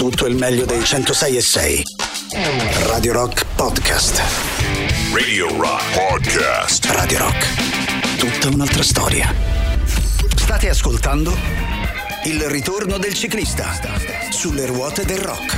tutto il meglio dei 106.6. Radio Rock Podcast. Radio Rock Podcast. Radio Rock. Tutta un'altra storia. State ascoltando Il ritorno del ciclista sulle ruote del rock.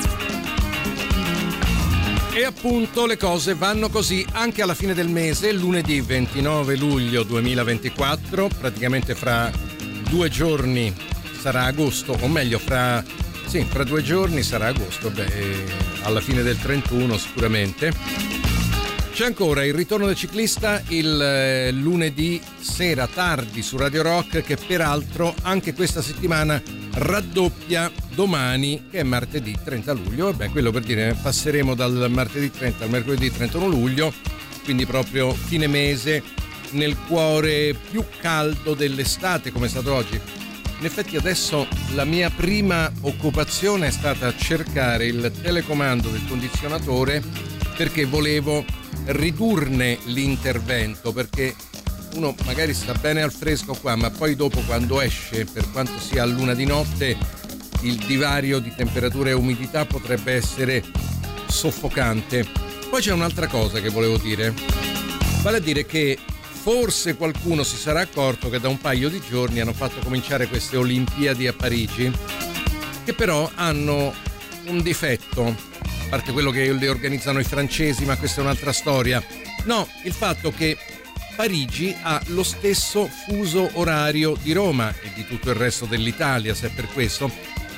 E appunto le cose vanno così anche alla fine del mese, lunedì 29 luglio 2024, praticamente fra 2 giorni sarà agosto, o meglio fra 2 giorni sarà agosto, alla fine del 31 sicuramente. C'è ancora il ritorno del ciclista il lunedì sera tardi su Radio Rock, che peraltro anche questa settimana raddoppia domani, che è martedì 30 luglio. Quello per dire, passeremo dal martedì 30 al mercoledì 31 luglio, quindi proprio fine mese, nel cuore più caldo dell'estate come è stato oggi. In effetti adesso la mia prima occupazione è stata cercare il telecomando del condizionatore, perché volevo ridurne l'intervento, perché uno magari sta bene al fresco qua, ma poi dopo quando esce, per quanto sia a luna di notte, il divario di temperatura e umidità potrebbe essere soffocante. Poi c'è un'altra cosa che volevo dire, vale a dire che forse qualcuno si sarà accorto che da un paio di giorni hanno fatto cominciare queste Olimpiadi a Parigi, che però hanno un difetto, a parte quello che le organizzano i francesi, ma questa è un'altra storia. No, il fatto che Parigi ha lo stesso fuso orario di Roma e di tutto il resto dell'Italia, se è per questo.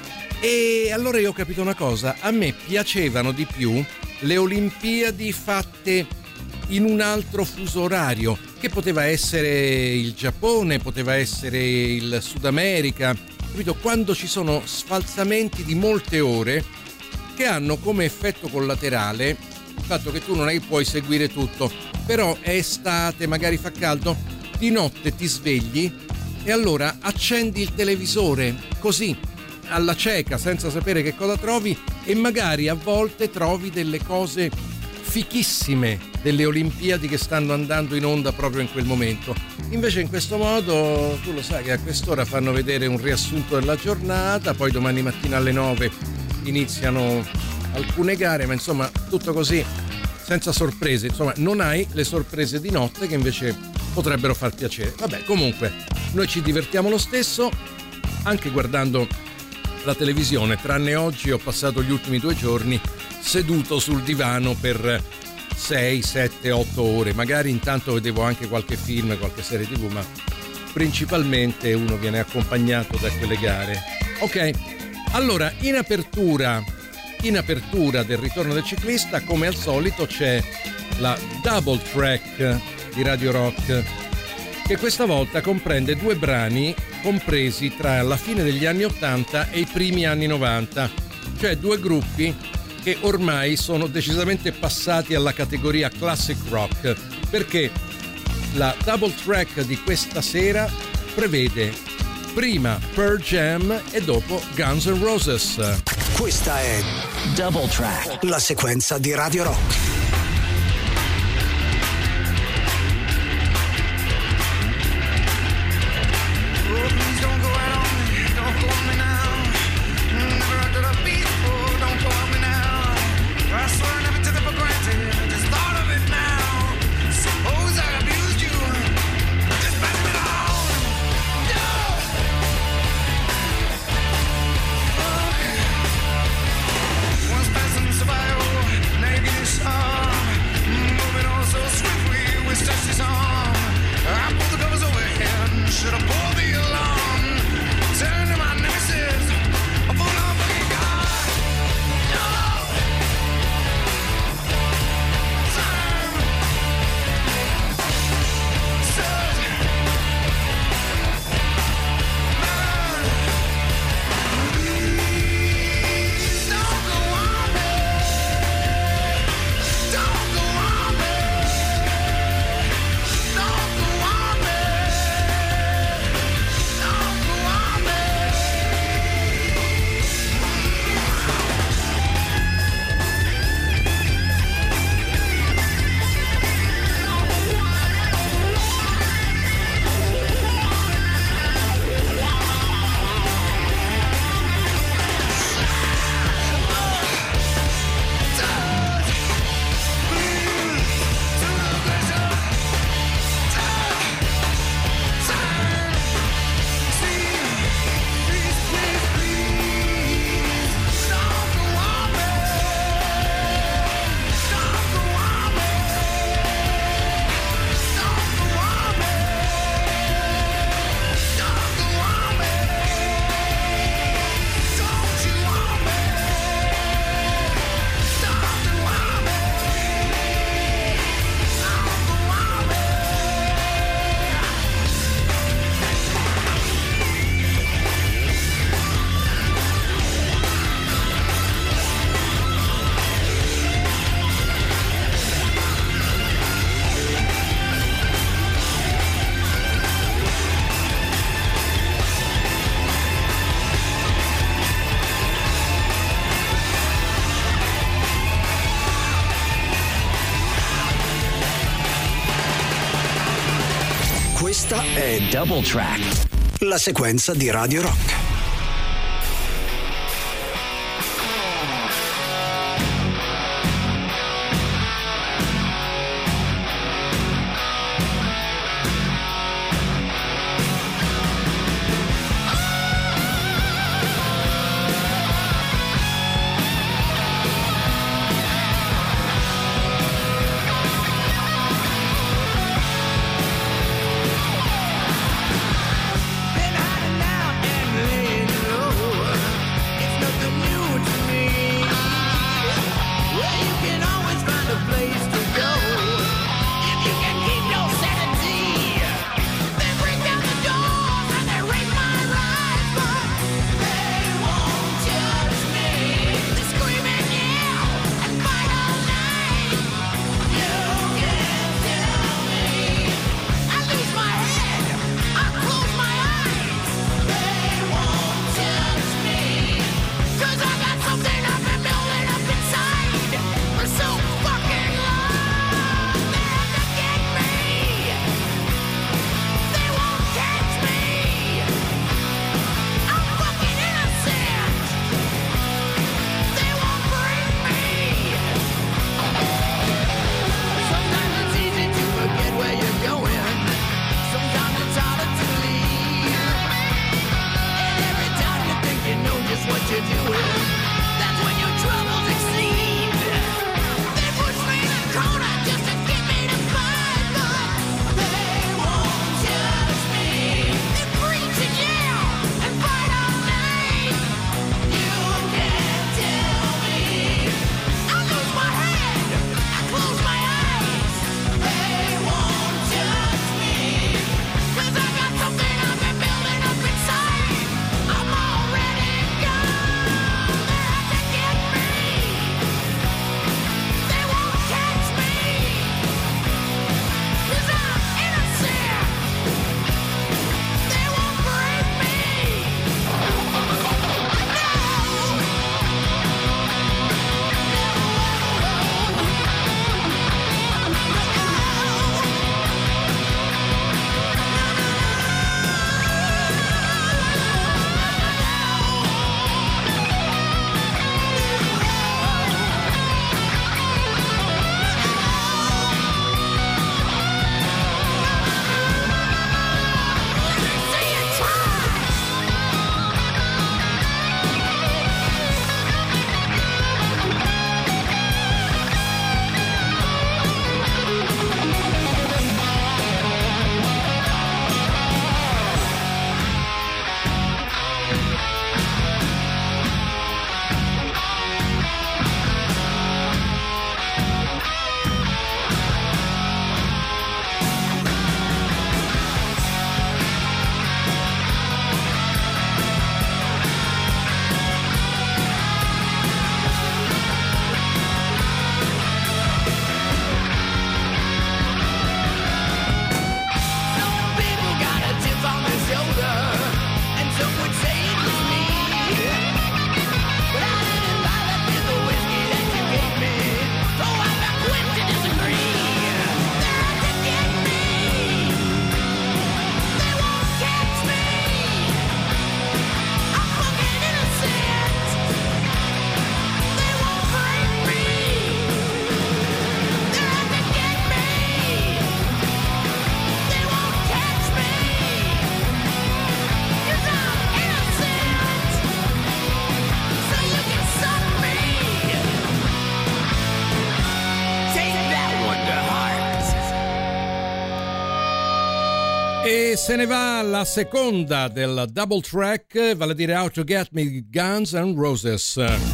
E allora io ho capito una cosa: a me piacevano di più le Olimpiadi fatte in un altro fuso orario, che poteva essere il Giappone, poteva essere il Sud America, capito? Quando ci sono sfalsamenti di molte ore che hanno come effetto collaterale il fatto che tu non è che puoi seguire tutto, però è estate, magari fa caldo, di notte ti svegli e allora accendi il televisore così alla cieca, senza sapere che cosa trovi, e magari a volte trovi delle cose fichissime delle Olimpiadi che stanno andando in onda proprio in quel momento. Invece in questo modo tu lo sai che a quest'ora fanno vedere un riassunto della giornata, poi domani mattina alle 9 iniziano alcune gare, ma insomma tutto così, senza sorprese. Insomma, non hai le sorprese di notte che invece potrebbero far piacere. Vabbè, comunque noi ci divertiamo lo stesso anche guardando la televisione, tranne oggi ho passato gli ultimi 2 giorni seduto sul divano per 6, 7, 8 ore. Magari intanto vedevo anche qualche film, qualche serie TV, ma principalmente uno viene accompagnato da quelle gare. Ok, allora in apertura del ritorno del ciclista, come al solito, c'è la double track di Radio Rock, che questa volta comprende 2 brani compresi tra la fine degli anni 80 e i primi anni 90, cioè 2 gruppi che ormai sono decisamente passati alla categoria classic rock, perché la double track di questa sera prevede prima Pearl Jam e dopo Guns N' Roses. Questa è Double Track, la sequenza di Radio Rock. Survival, naked and Questa è Double Track, la sequenza di Radio Rock. E se ne va la seconda del double track, vale a dire How to Get Me Guns N' Roses.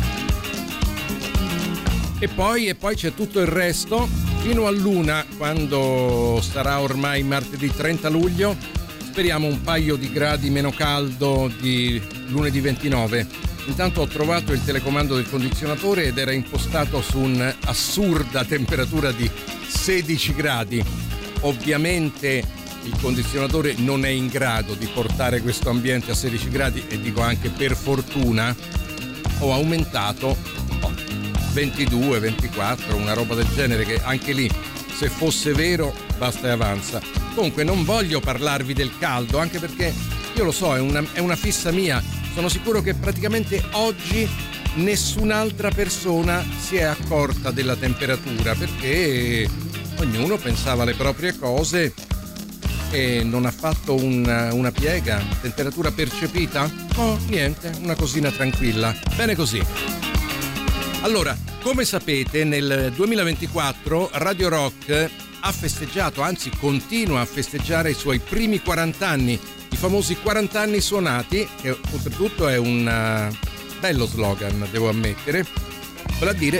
E poi c'è tutto il resto fino all'una, quando sarà ormai martedì 30 luglio. Speriamo un paio di gradi meno caldo di lunedì 29. Intanto ho trovato il telecomando del condizionatore ed era impostato su un'assurda temperatura di 16 gradi. Ovviamente il condizionatore non è in grado di portare questo ambiente a 16 gradi e dico anche per fortuna. Ho aumentato 22, 24, una roba del genere, che anche lì, se fosse vero, basta e avanza. Comunque non voglio parlarvi del caldo, anche perché io lo so, è una fissa mia. Sono sicuro che praticamente oggi nessun'altra persona si è accorta della temperatura, perché ognuno pensava alle proprie cose e non ha fatto una piega. Temperatura percepita? Oh, niente, una cosina tranquilla. Bene così. Allora, come sapete, nel 2024 Radio Rock ha festeggiato, anzi continua a festeggiare i suoi primi 40 anni, i famosi 40 anni suonati, che oltretutto è un bello slogan, devo ammettere, vale a dire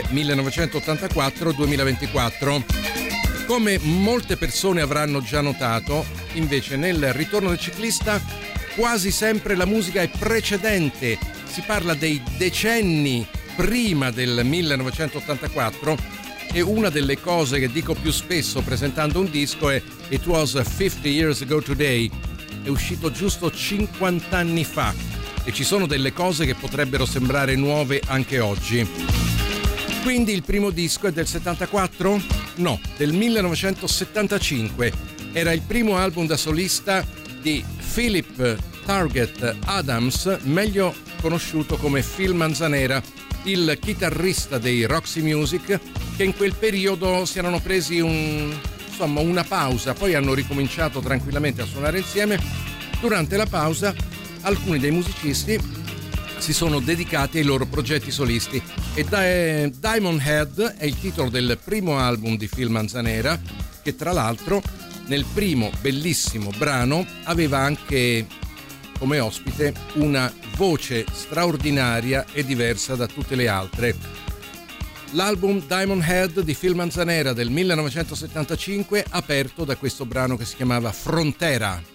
1984-2024. Come molte persone avranno già notato, invece nel Ritorno del ciclista quasi sempre la musica è precedente, si parla dei decenni prima del 1984, e una delle cose che dico più spesso presentando un disco è It was 50 years ago today, è uscito giusto 50 anni fa e ci sono delle cose che potrebbero sembrare nuove anche oggi. Quindi il primo disco è del 74? No, del 1975. Era il primo album da solista di Philip Target Adams, meglio conosciuto come Phil Manzanera, il chitarrista dei Roxy Music, che in quel periodo si erano presi una pausa, poi hanno ricominciato tranquillamente a suonare insieme. Durante la pausa alcuni dei musicisti si sono dedicati ai loro progetti solisti e Diamond Head è il titolo del primo album di Phil Manzanera, che tra l'altro nel primo bellissimo brano aveva anche come ospite una voce straordinaria e diversa da tutte le altre. L'album Diamond Head di Phil Manzanera del 1975, aperto da questo brano che si chiamava Frontera.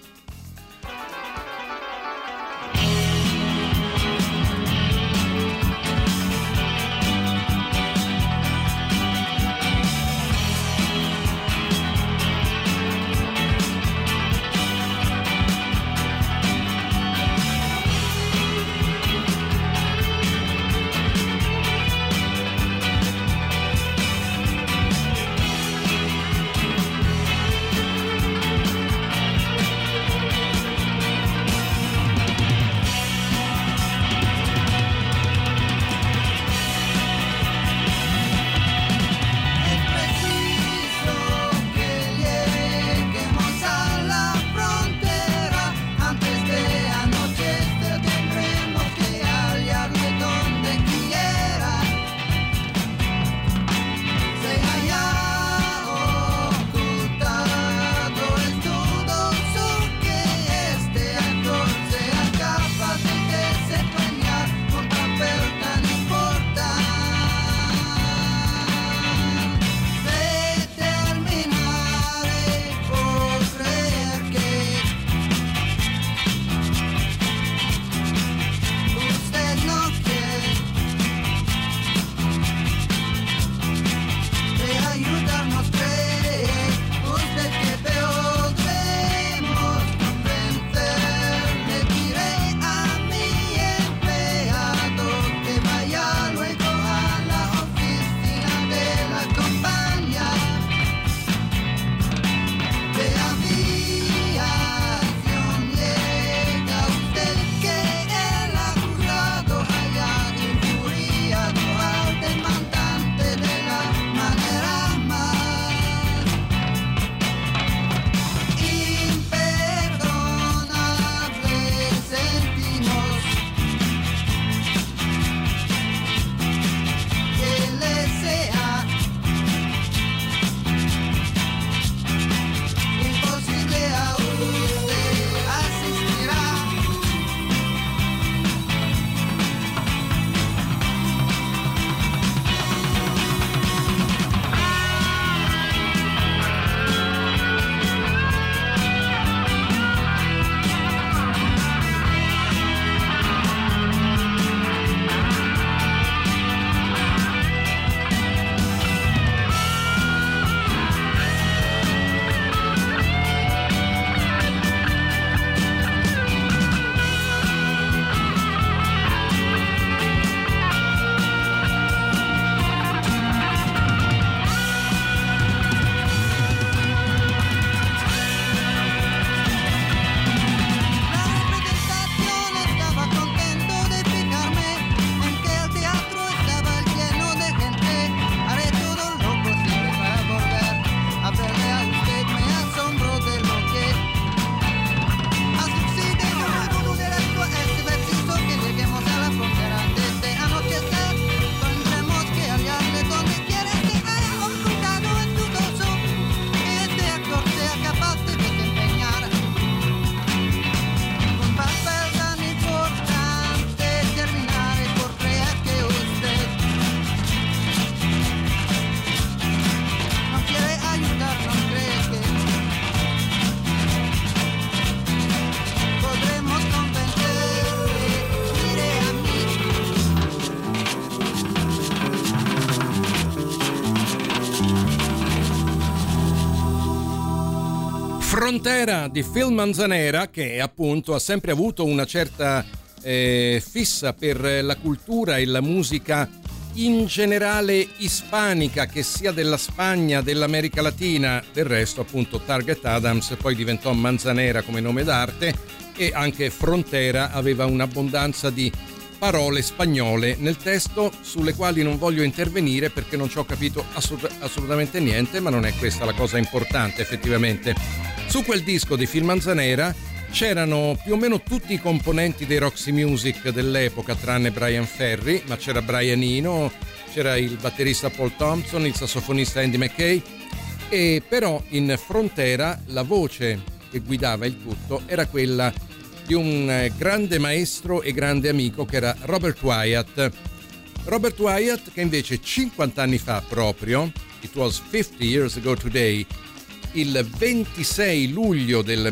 Frontera di Phil Manzanera, che appunto ha sempre avuto una certa fissa per la cultura e la musica in generale ispanica, che sia della Spagna, dell'America Latina. Del resto appunto Target Adams poi diventò Manzanera come nome d'arte, e anche Frontera aveva un'abbondanza di parole spagnole nel testo sulle quali non voglio intervenire perché non ci ho capito assolutamente niente, ma non è questa la cosa importante effettivamente. Su quel disco di Phil Manzanera c'erano più o meno tutti i componenti dei Roxy Music dell'epoca, tranne Brian Ferry, ma c'era Brian Eno, c'era il batterista Paul Thompson, il sassofonista Andy McKay, e però in Frontera la voce che guidava il tutto era quella di un grande maestro e grande amico che era Robert Wyatt. Robert Wyatt, che invece 50 anni fa proprio, it was 50 years ago today, il 26 luglio del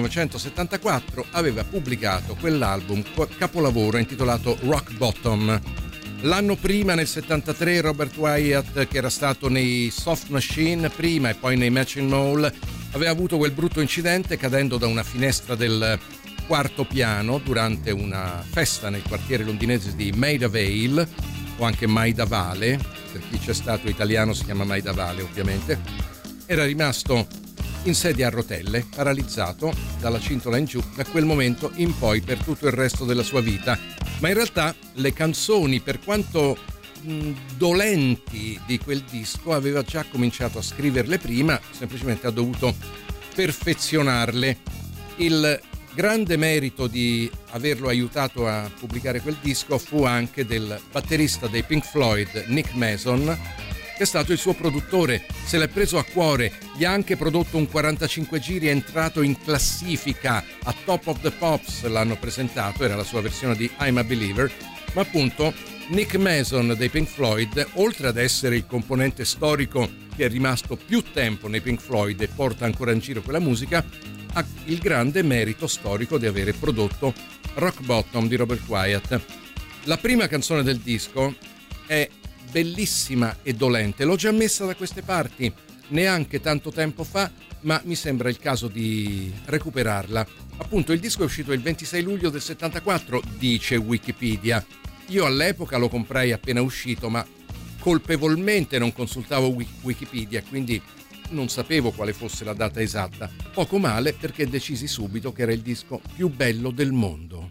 1974 aveva pubblicato quell'album capolavoro intitolato Rock Bottom. L'anno prima, nel 73, Robert Wyatt, che era stato nei Soft Machine prima e poi nei Matching Mole, aveva avuto quel brutto incidente cadendo da una finestra del quarto piano durante una festa nel quartiere londinese di Maida Vale, o anche Maida Vale, per chi c'è stato italiano si chiama Maida Vale ovviamente. Era rimasto in sedia a rotelle, paralizzato dalla cintola in giù da quel momento in poi per tutto il resto della sua vita. Ma in realtà le canzoni, per quanto dolenti di quel disco, aveva già cominciato a scriverle prima, semplicemente ha dovuto perfezionarle. Il grande merito di averlo aiutato a pubblicare quel disco fu anche del batterista dei Pink Floyd, Nick Mason, che è stato il suo produttore. Se l'è preso a cuore, gli ha anche prodotto un 45 giri, è entrato in classifica, a Top of the Pops l'hanno presentato, era la sua versione di I'm a Believer. Ma appunto Nick Mason dei Pink Floyd, oltre ad essere il componente storico che è rimasto più tempo nei Pink Floyd e porta ancora in giro quella musica, ha il grande merito storico di avere prodotto Rock Bottom di Robert Wyatt. La prima canzone del disco è bellissima e dolente, l'ho già messa da queste parti neanche tanto tempo fa, ma mi sembra il caso di recuperarla. Appunto, il disco è uscito il 26 luglio del 74, dice Wikipedia. Io all'epoca lo comprai appena uscito, ma colpevolmente non consultavo Wikipedia, quindi non sapevo quale fosse la data esatta. Poco male, perché decisi subito che era il disco più bello del mondo.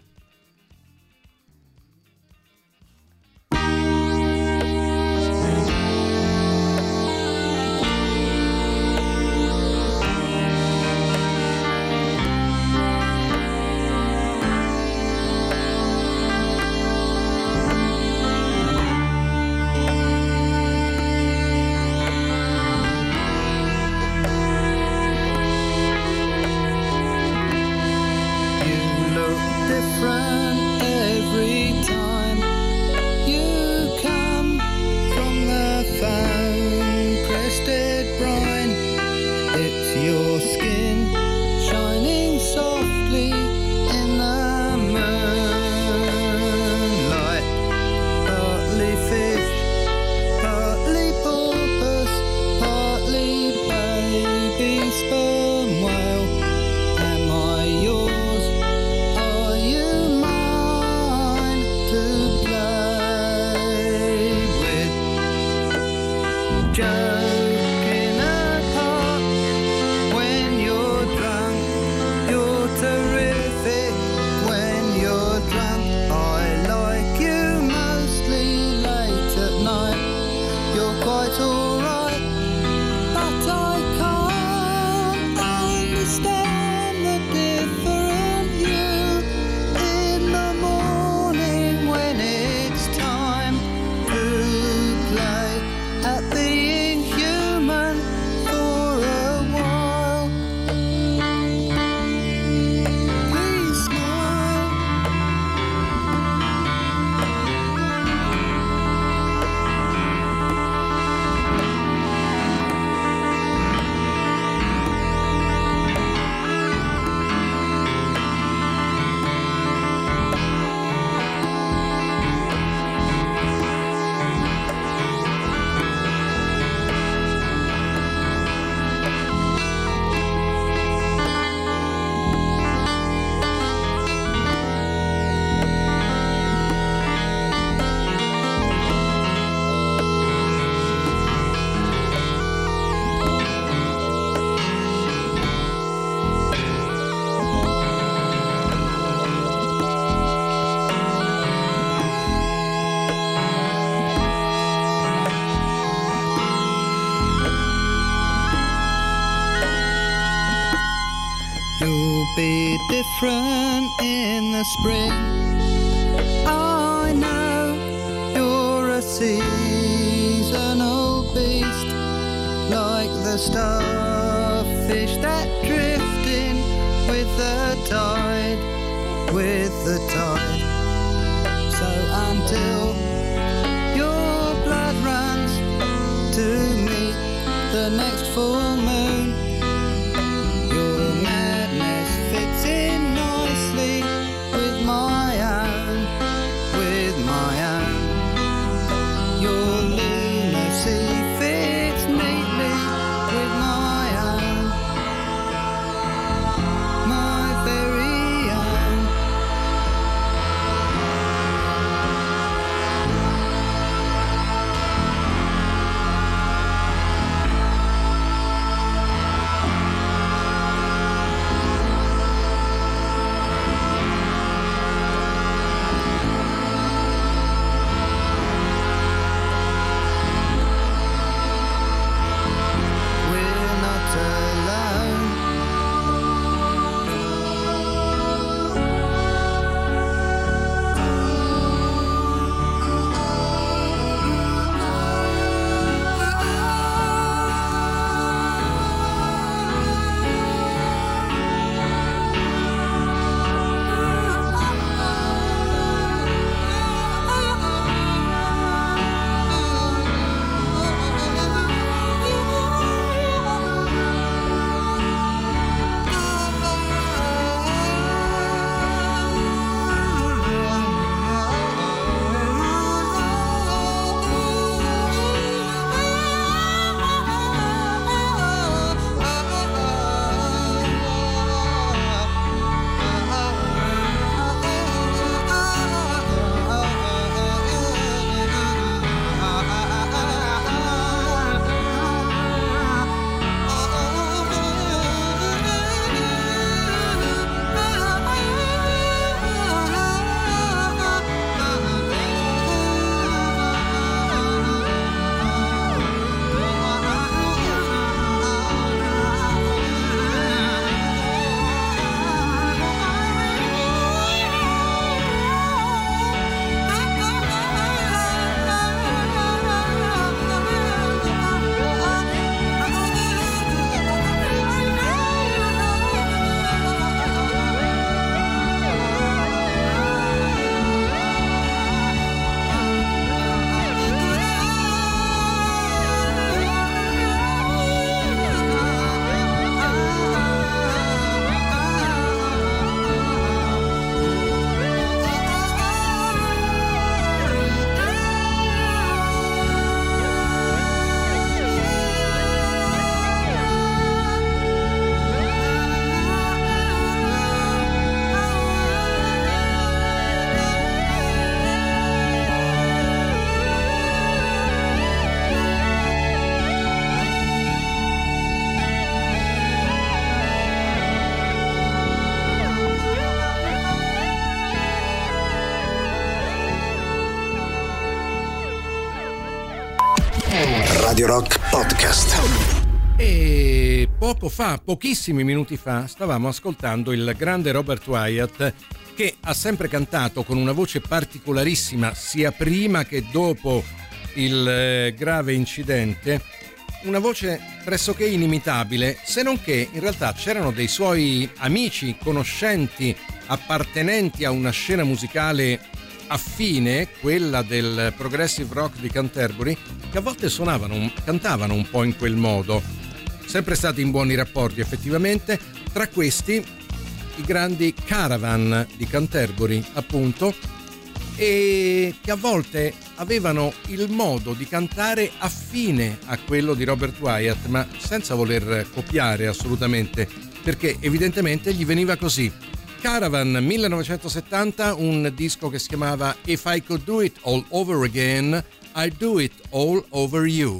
When you're drunk, I like you mostly late be different in the spring. I know you're a seasonal beast, like the starfish that drift in with the tide, with the tide. So until your blood runs to meet the next full moon, your madness fits in nicely with my own, with my own. Your lunacy fits neatly with my own, my very own. We're not alone. Radio Rock Podcast. E poco fa, pochissimi minuti fa, stavamo ascoltando il grande Robert Wyatt, che ha sempre cantato con una voce particolarissima, sia prima che dopo il grave incidente, una voce pressoché inimitabile, se non che in realtà c'erano dei suoi amici, conoscenti, appartenenti a una scena musicale affine, quella del progressive rock di Canterbury, che a volte cantavano un po' in quel modo. Sempre stati in buoni rapporti effettivamente, tra questi i grandi Caravan di Canterbury, appunto, e che a volte avevano il modo di cantare affine a quello di Robert Wyatt, ma senza voler copiare assolutamente, perché evidentemente gli veniva così. Caravan 1970, un disco che si chiamava If I Could Do It All Over Again, I'd Do It All Over You.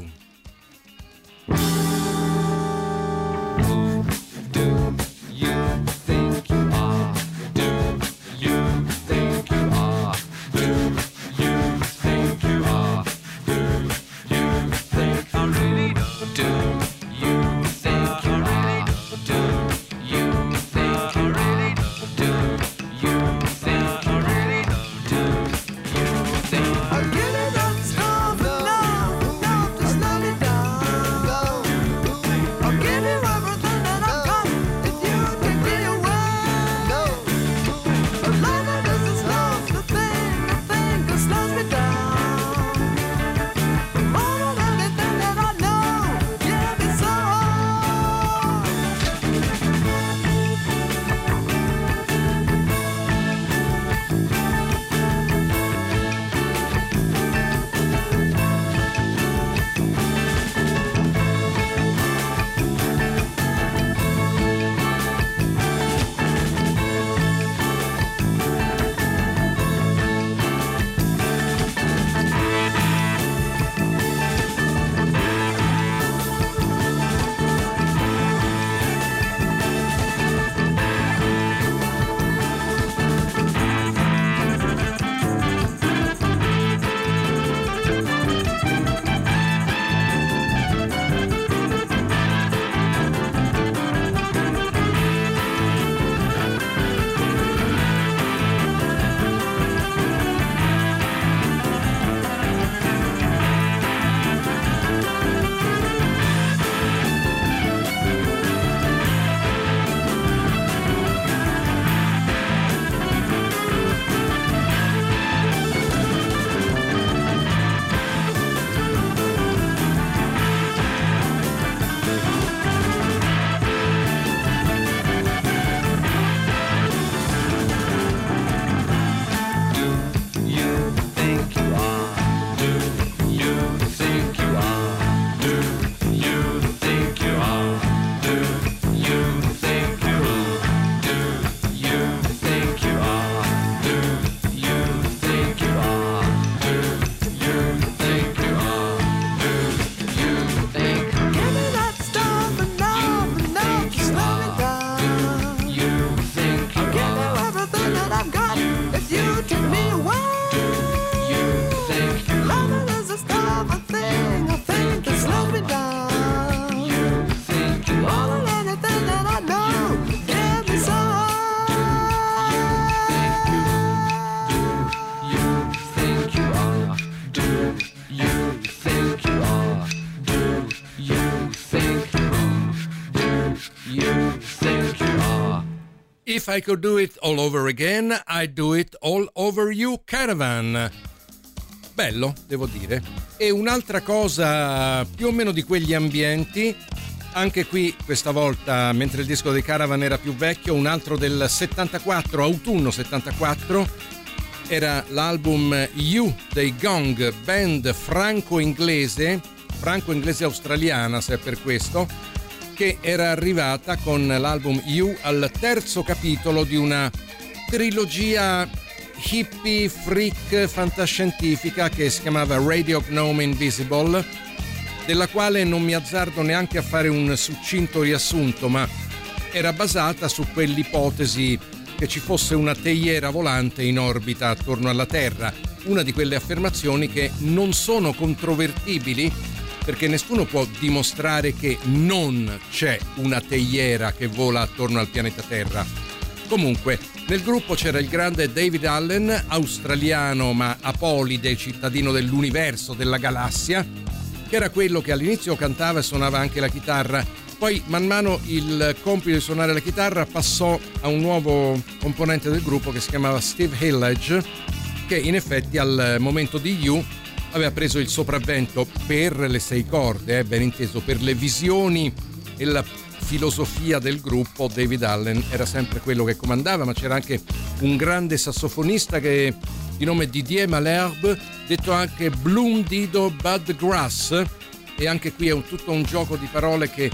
If I could do it all over again, I'd do it all over you, Caravan. Bello, devo dire. E un'altra cosa più o meno di quegli ambienti, anche qui questa volta, mentre il disco dei Caravan era più vecchio, un altro del 74, autunno 74, era l'album You dei Gong, band franco-inglese australiana, se è per questo, che era arrivata con l'album You al terzo capitolo di una trilogia hippie, freak, fantascientifica che si chiamava Radio Gnome Invisible, della quale non mi azzardo neanche a fare un succinto riassunto, ma era basata su quell'ipotesi che ci fosse una teiera volante in orbita attorno alla Terra, una di quelle affermazioni che non sono controvertibili, perché nessuno può dimostrare che non c'è una teiera che vola attorno al pianeta Terra. Comunque, nel gruppo c'era il grande David Allen, australiano ma apolide, cittadino dell'universo, della galassia, che era quello che all'inizio cantava e suonava anche la chitarra. Poi, man mano, il compito di suonare la chitarra passò a un nuovo componente del gruppo che si chiamava Steve Hillage, che in effetti al momento di You aveva preso il sopravvento per le 6 corde, ben inteso, per le visioni e la filosofia del gruppo. David Allen era sempre quello che comandava, ma c'era anche un grande sassofonista che di nome Didier Malherbe, detto anche Bloom Dido Bud Grass, e anche qui è tutto un gioco di parole che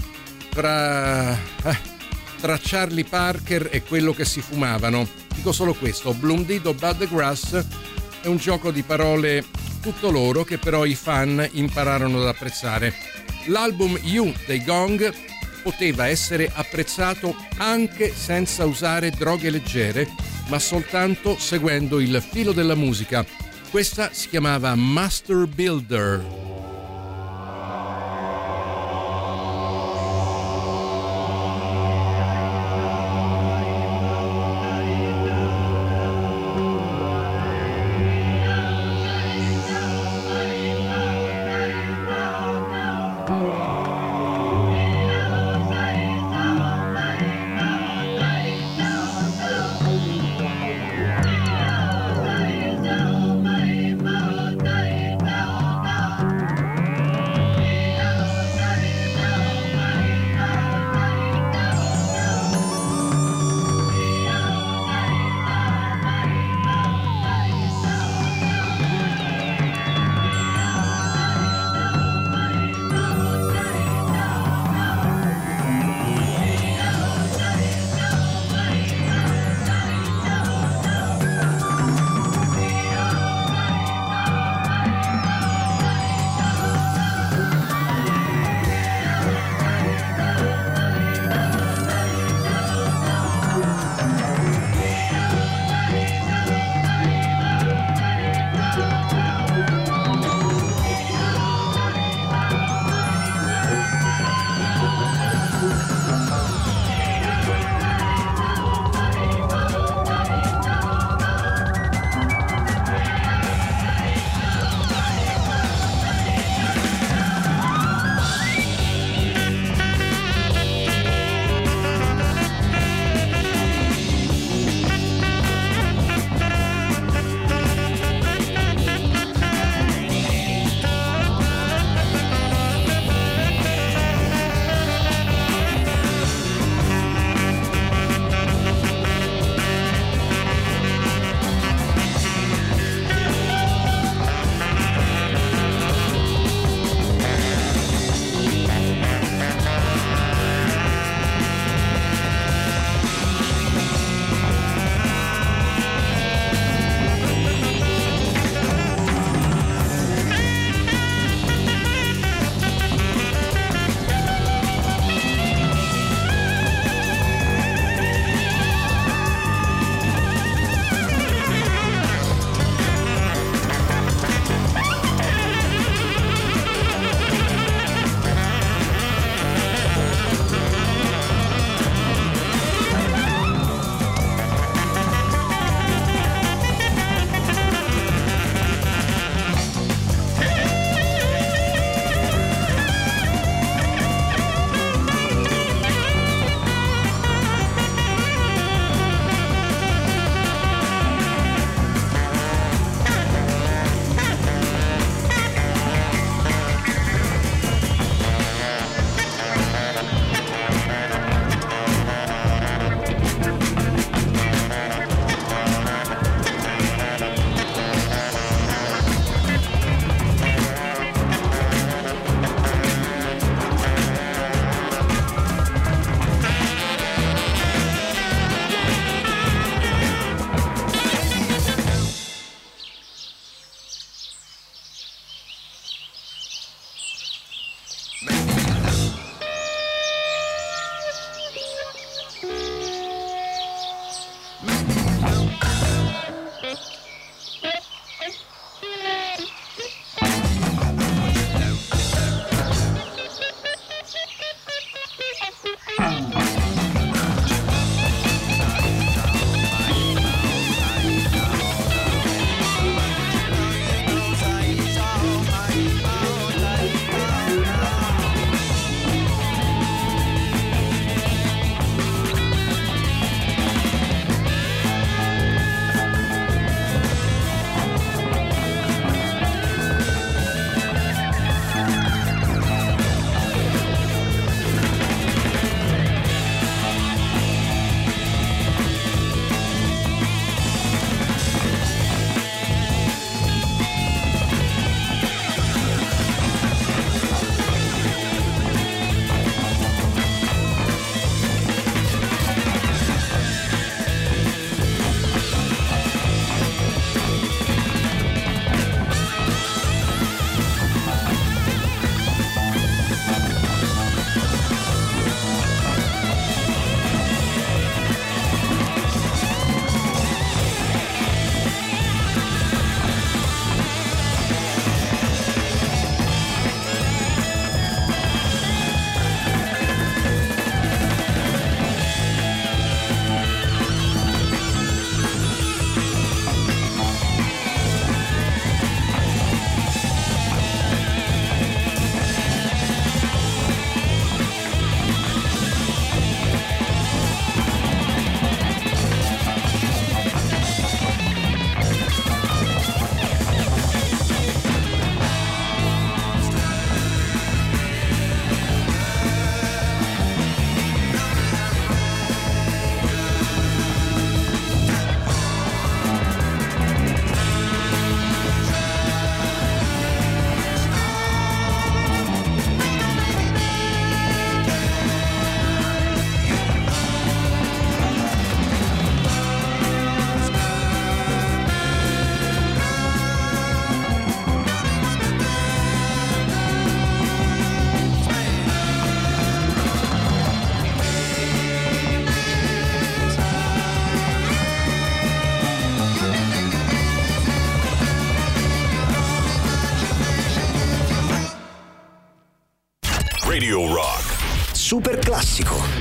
tra Charlie Parker e quello che si fumavano. Dico solo questo, Bloom Dido Bud Grass è un gioco di parole tutto loro che però i fan impararono ad apprezzare. L'album You dei Gong poteva essere apprezzato anche senza usare droghe leggere, ma soltanto seguendo il filo della musica. Questa si chiamava Master Builder. Radio Rock. Super classico.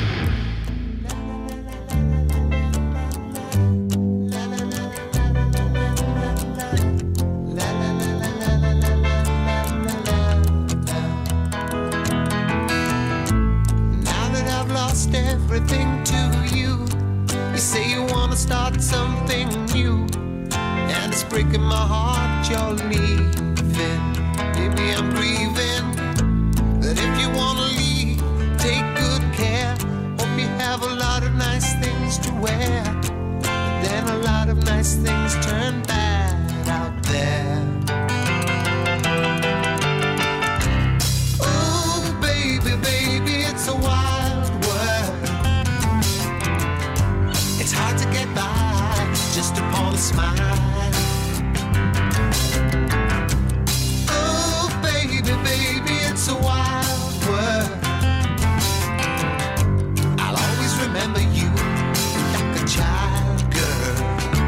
Everything to you. You say you wanna start something new, and it's breaking my heart you're leaving. Maybe I'm grieving, but if you wanna leave, take good care. Hope you have a lot of nice things to wear, but then a lot of nice things turn bad out there. Oh baby, baby, it's a wild world. It's hard to get by just upon a smile. Oh, baby, baby, it's a wild world. I'll always remember you like a child, girl.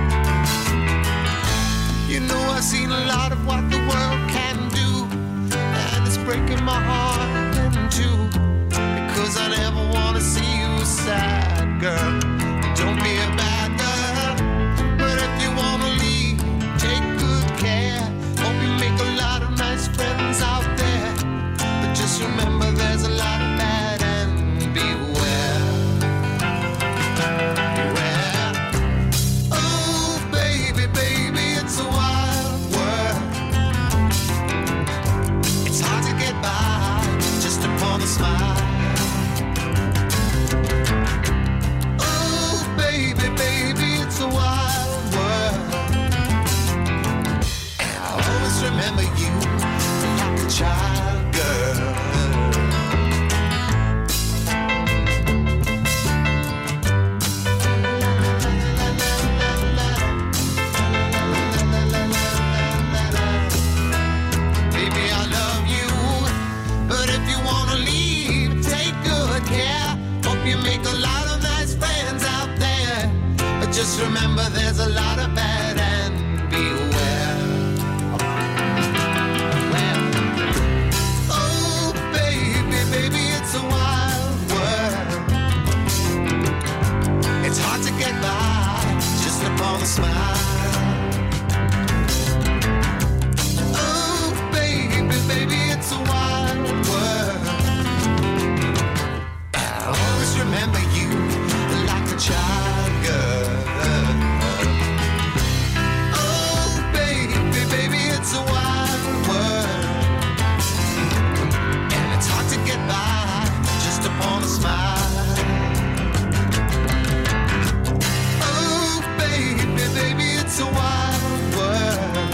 You know I've seen a lot of what the world can do, and it's breaking my heart in two, because I never want to see you sad, girl. Don't be a bad girl, but if you wanna leave, take good care. Hope you make a lot of nice friends out there, but just remember there's a lot of bad and beware. Beware. Oh baby, baby, it's a wild world. It's hard to get by just upon a smile. Remember you like a child, girl. Baby, I love you, but if you wanna leave, take good care. Hope you make a lot of nice friends out there, but just remember there's a lot of bad and beware. It's a wild world. It's hard to get by just upon a smile. Oh, baby, baby, it's a wild world. I'll always remember you like a child, girl. Oh, baby, baby, it's a wild world. And it's hard to get by upon a smile. Oh baby, baby, it's a wild world,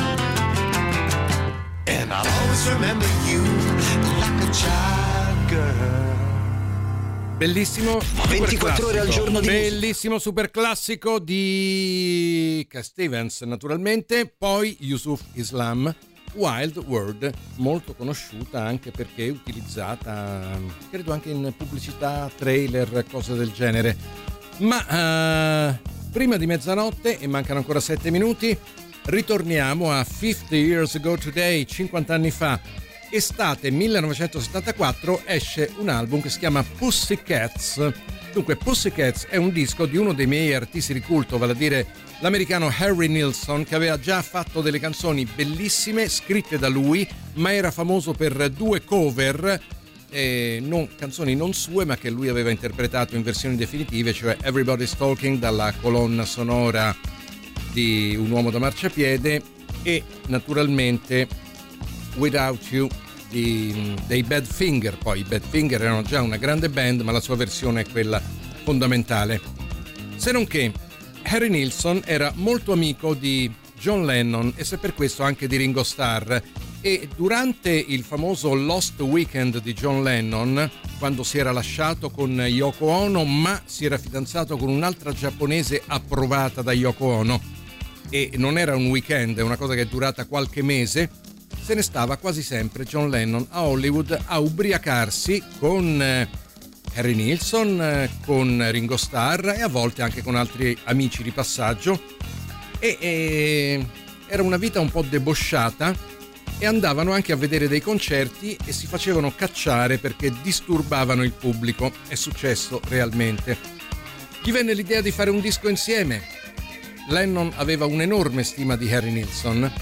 and I'll always remember you like a child, girl. Bellissimo 24 ore al giorno di bellissimo super classico di Cat Stevens, naturalmente. Poi Yusuf Islam, Wild World, molto conosciuta anche perché utilizzata credo anche in pubblicità, trailer, cose del genere. Ma prima di mezzanotte, e mancano ancora 7 minuti, ritorniamo a 50 Years Ago Today, 50 anni fa, estate 1974, esce un album che si chiama Pussycats. Dunque, Pussycats è un disco di uno dei miei artisti di culto, vale a dire l'americano Harry Nilsson, che aveva già fatto delle canzoni bellissime scritte da lui, ma era famoso per 2 cover, canzoni non sue ma che lui aveva interpretato in versioni definitive, cioè Everybody's Talking dalla colonna sonora di Un uomo da marciapiede e naturalmente Without You dei Badfinger. Poi i Badfinger erano già una grande band, ma la sua versione è quella fondamentale. Se non che Harry Nilsson era molto amico di John Lennon e se per questo anche di Ringo Starr, e durante il famoso Lost Weekend di John Lennon, quando si era lasciato con Yoko Ono ma si era fidanzato con un'altra giapponese approvata da Yoko Ono, e non era un weekend, è una cosa che è durata qualche mese, se ne stava quasi sempre John Lennon a Hollywood a ubriacarsi con Harry Nilsson, con Ringo Starr e a volte anche con altri amici di passaggio, e era una vita un po' debosciata, e andavano anche a vedere dei concerti e si facevano cacciare perché disturbavano il pubblico. È successo realmente. Gli venne l'idea di fare un disco insieme. Lennon aveva un'enorme stima di Harry Nilsson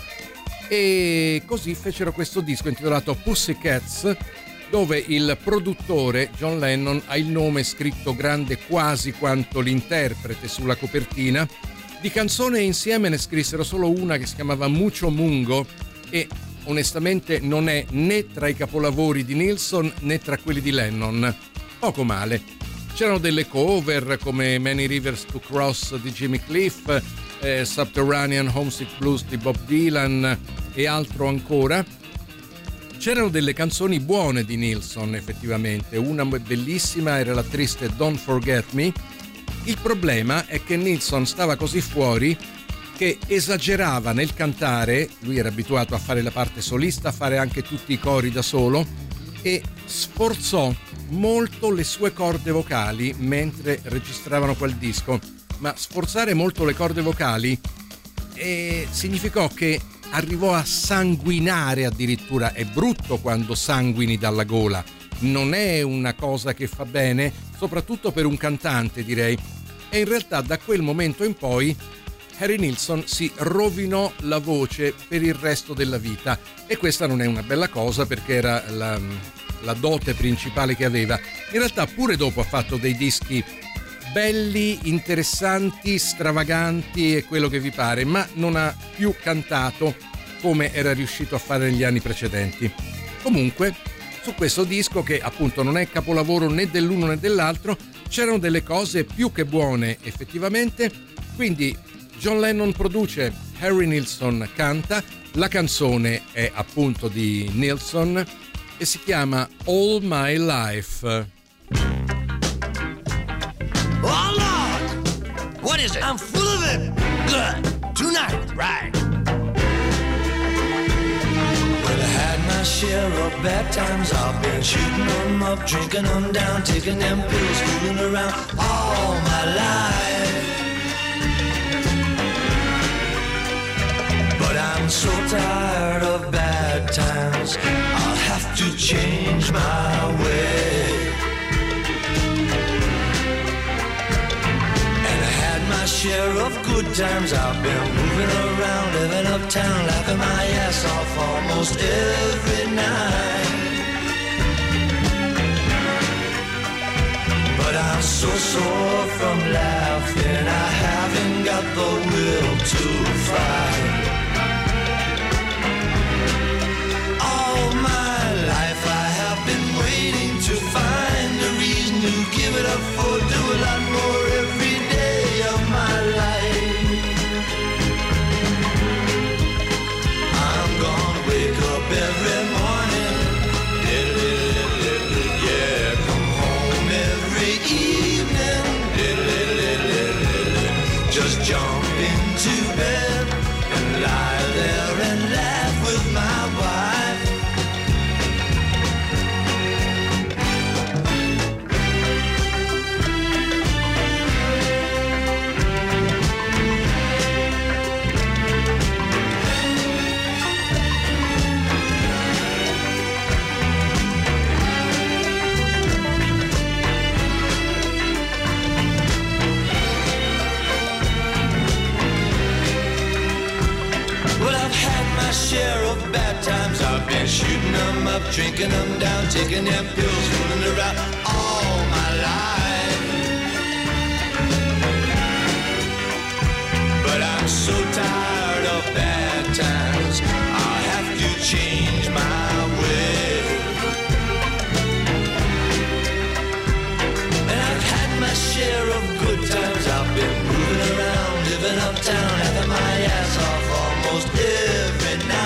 e così fecero questo disco intitolato Pussycats, dove il produttore John Lennon ha il nome scritto grande quasi quanto l'interprete sulla copertina. Di canzone insieme ne scrissero solo una che si chiamava Mucho Mungo e onestamente non è né tra i capolavori di Nilsson né tra quelli di Lennon. Poco male. C'erano delle cover come Many Rivers to Cross di Jimmy Cliff, Subterranean Homesick Blues di Bob Dylan e altro ancora. C'erano delle canzoni buone di Nilsson effettivamente, una bellissima era la triste Don't Forget Me. Il problema è che Nilsson stava così fuori che esagerava nel cantare, lui era abituato a fare la parte solista, a fare anche tutti i cori da solo e sforzò molto le sue corde vocali mentre registravano quel disco, ma sforzare molto le corde vocali significò che arrivò a sanguinare addirittura. È brutto quando sanguini dalla gola, non è una cosa che fa bene, soprattutto per un cantante direi, e in realtà da quel momento in poi Harry Nilsson si rovinò la voce per il resto della vita e questa non è una bella cosa perché era la dote principale che aveva. In realtà pure dopo ha fatto dei dischi belli, interessanti, stravaganti e quello che vi pare, ma non ha più cantato come era riuscito a fare negli anni precedenti. Comunque, su questo disco, che appunto non è capolavoro né dell'uno né dell'altro, c'erano delle cose più che buone effettivamente, quindi John Lennon produce, Harry Nilsson canta, la canzone è appunto di Nilsson e si chiama All My Life. Oh Lord, what is it? I'm full of it. Good. Tonight, right. Well, I had my share of bad times. I've been shooting them up, drinking them down, taking them pills, fooling around all my life. But I'm so tired of bad times, I'll have to change my way. And I had my share of good times, I've been moving around, living uptown, laughing my ass off almost every night. But I'm so sore from laughing, I haven't got the will to fight. All my life I have been waiting to find a reason to give it up for, do a lot more every day of my life. I'm gonna wake up every morning, yeah, come home every evening, just jump into bed and lie there and laugh with my wife. Share of bad times, I've been shooting them up, drinking them down, taking them pills, fooling around all my life. But I'm so tired of bad times, I'll have to change my way. And I've had my share of good times, I've been moving around, living uptown, having my ass off almost every night.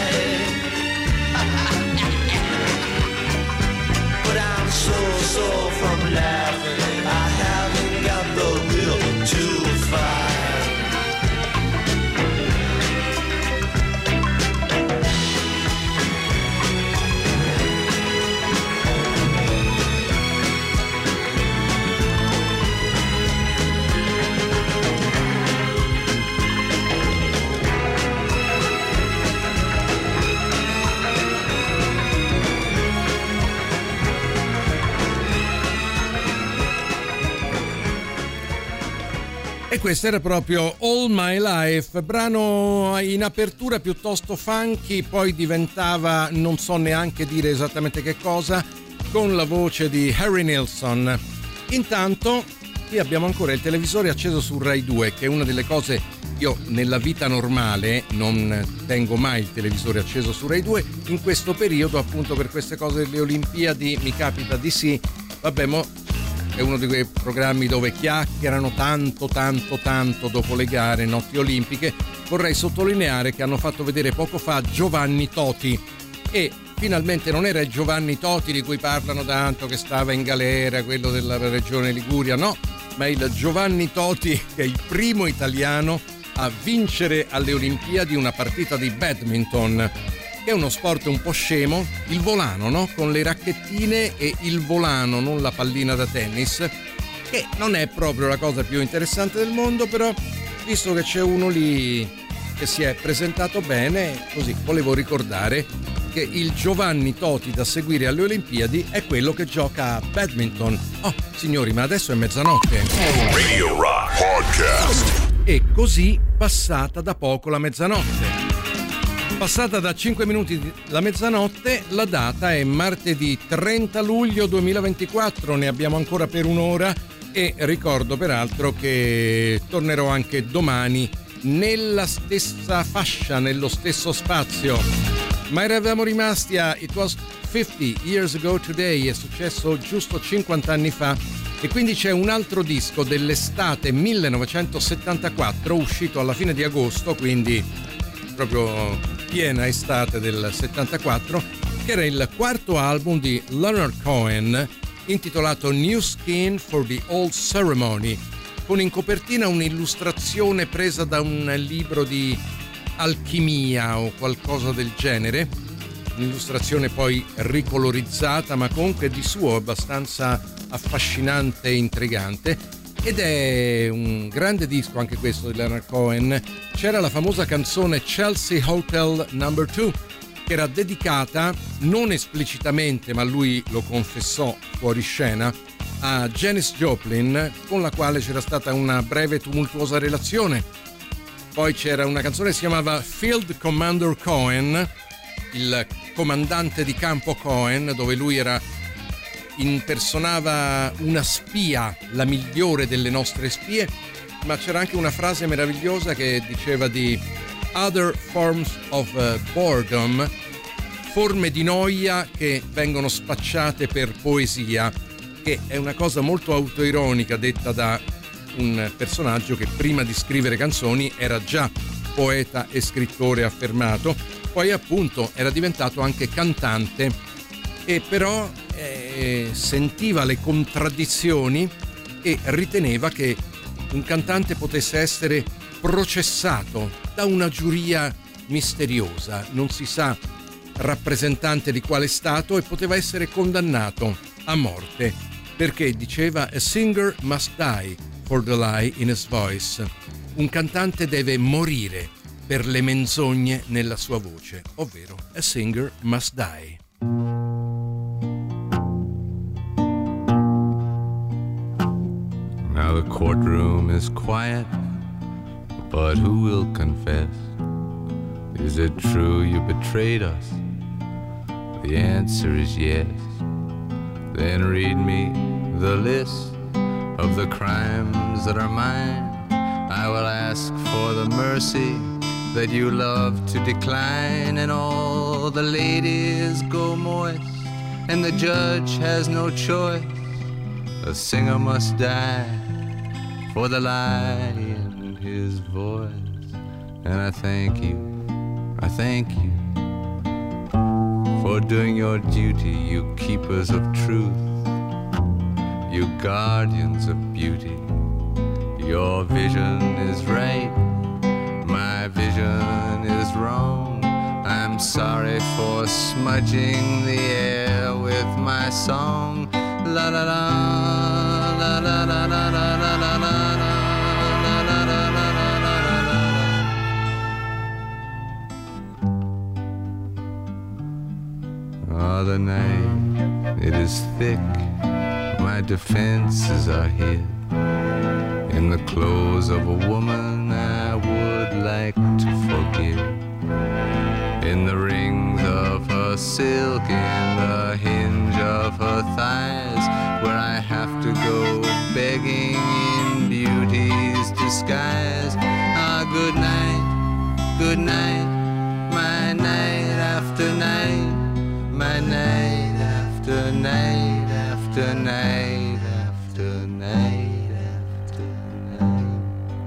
But I'm so from laughing, I haven't got the will to fight. E questo era proprio All My Life, brano in apertura piuttosto funky, poi diventava non so neanche dire esattamente che cosa, con la voce di Harry Nilsson. Intanto qui abbiamo ancora il televisore acceso su Rai 2, che è una delle cose, io nella vita normale non tengo mai il televisore acceso su Rai 2, in questo periodo appunto per queste cose delle Olimpiadi mi capita di sì, vabbè è uno di quei programmi dove chiacchierano tanto dopo le gare, notti olimpiche. Vorrei sottolineare che hanno fatto vedere poco fa Giovanni Toti e finalmente non era il Giovanni Toti di cui parlano tanto che stava in galera, quello della regione Liguria, no, ma il Giovanni Toti che è il primo italiano a vincere alle Olimpiadi una partita di badminton. È uno sport un po' scemo, il volano, no? Con le racchettine e il volano, non la pallina da tennis, che non è proprio la cosa più interessante del mondo, però visto che c'è uno lì che si è presentato bene, così volevo ricordare che il Giovanni Toti da seguire alle Olimpiadi è quello che gioca a badminton. Oh, signori, ma adesso è mezzanotte. Radio Rock Podcast. E così passata da poco la mezzanotte. Passata da 5 minuti la mezzanotte, la data è martedì 30 luglio 2024, ne abbiamo ancora per un'ora e ricordo peraltro che tornerò anche domani nella stessa fascia, nello stesso spazio. Ma eravamo rimasti a It Was 50 Years Ago Today, è successo giusto 50 anni fa e quindi c'è un altro disco dell'estate 1974 uscito alla fine di agosto, quindi proprio piena estate del 74, che era il quarto album di Leonard Cohen intitolato New Skin for the Old Ceremony, con in copertina un'illustrazione presa da un libro di alchimia o qualcosa del genere, un'illustrazione poi ricolorizzata ma comunque di suo abbastanza affascinante e intrigante. Ed è un grande disco anche questo di Leonard Cohen. C'era la famosa canzone Chelsea Hotel No. 2 che era dedicata, non esplicitamente ma lui lo confessò fuori scena, a Janis Joplin, con la quale c'era stata una breve tumultuosa relazione. Poi c'era una canzone che si chiamava Field Commander Cohen, il comandante di campo Cohen, dove lui impersonava una spia, la migliore delle nostre spie, ma c'era anche una frase meravigliosa che diceva di other forms of boredom, forme di noia che vengono spacciate per poesia, che è una cosa molto autoironica detta da un personaggio che prima di scrivere canzoni era già poeta e scrittore affermato, poi appunto era diventato anche cantante e però sentiva le contraddizioni e riteneva che un cantante potesse essere processato da una giuria misteriosa, non si sa rappresentante di quale stato, e poteva essere condannato a morte perché diceva a singer must die for the lie in his voice, un cantante deve morire per le menzogne nella sua voce, ovvero a singer must die. Now the courtroom is quiet, but who will confess? Is it true you betrayed us? The answer is yes. Then read me the list of the crimes that are mine. I will ask for the mercy that you love to decline, and all the ladies go moist, and the judge has no choice. A singer must die for the lie in his voice. And I thank you for doing your duty, you keepers of truth, you guardians of beauty. Your vision is right, my vision is wrong. I'm sorry for smudging the air with my song. La la la, la la la la la la la la. Oh, the night, it is thick, my defenses are hid in the clothes of a woman I would like to forgive, in the rings of her silk, in the hinge of her thighs, where I have to go begging in beauty's disguise. Ah, good night, my night after night, my night after night after night after night after night.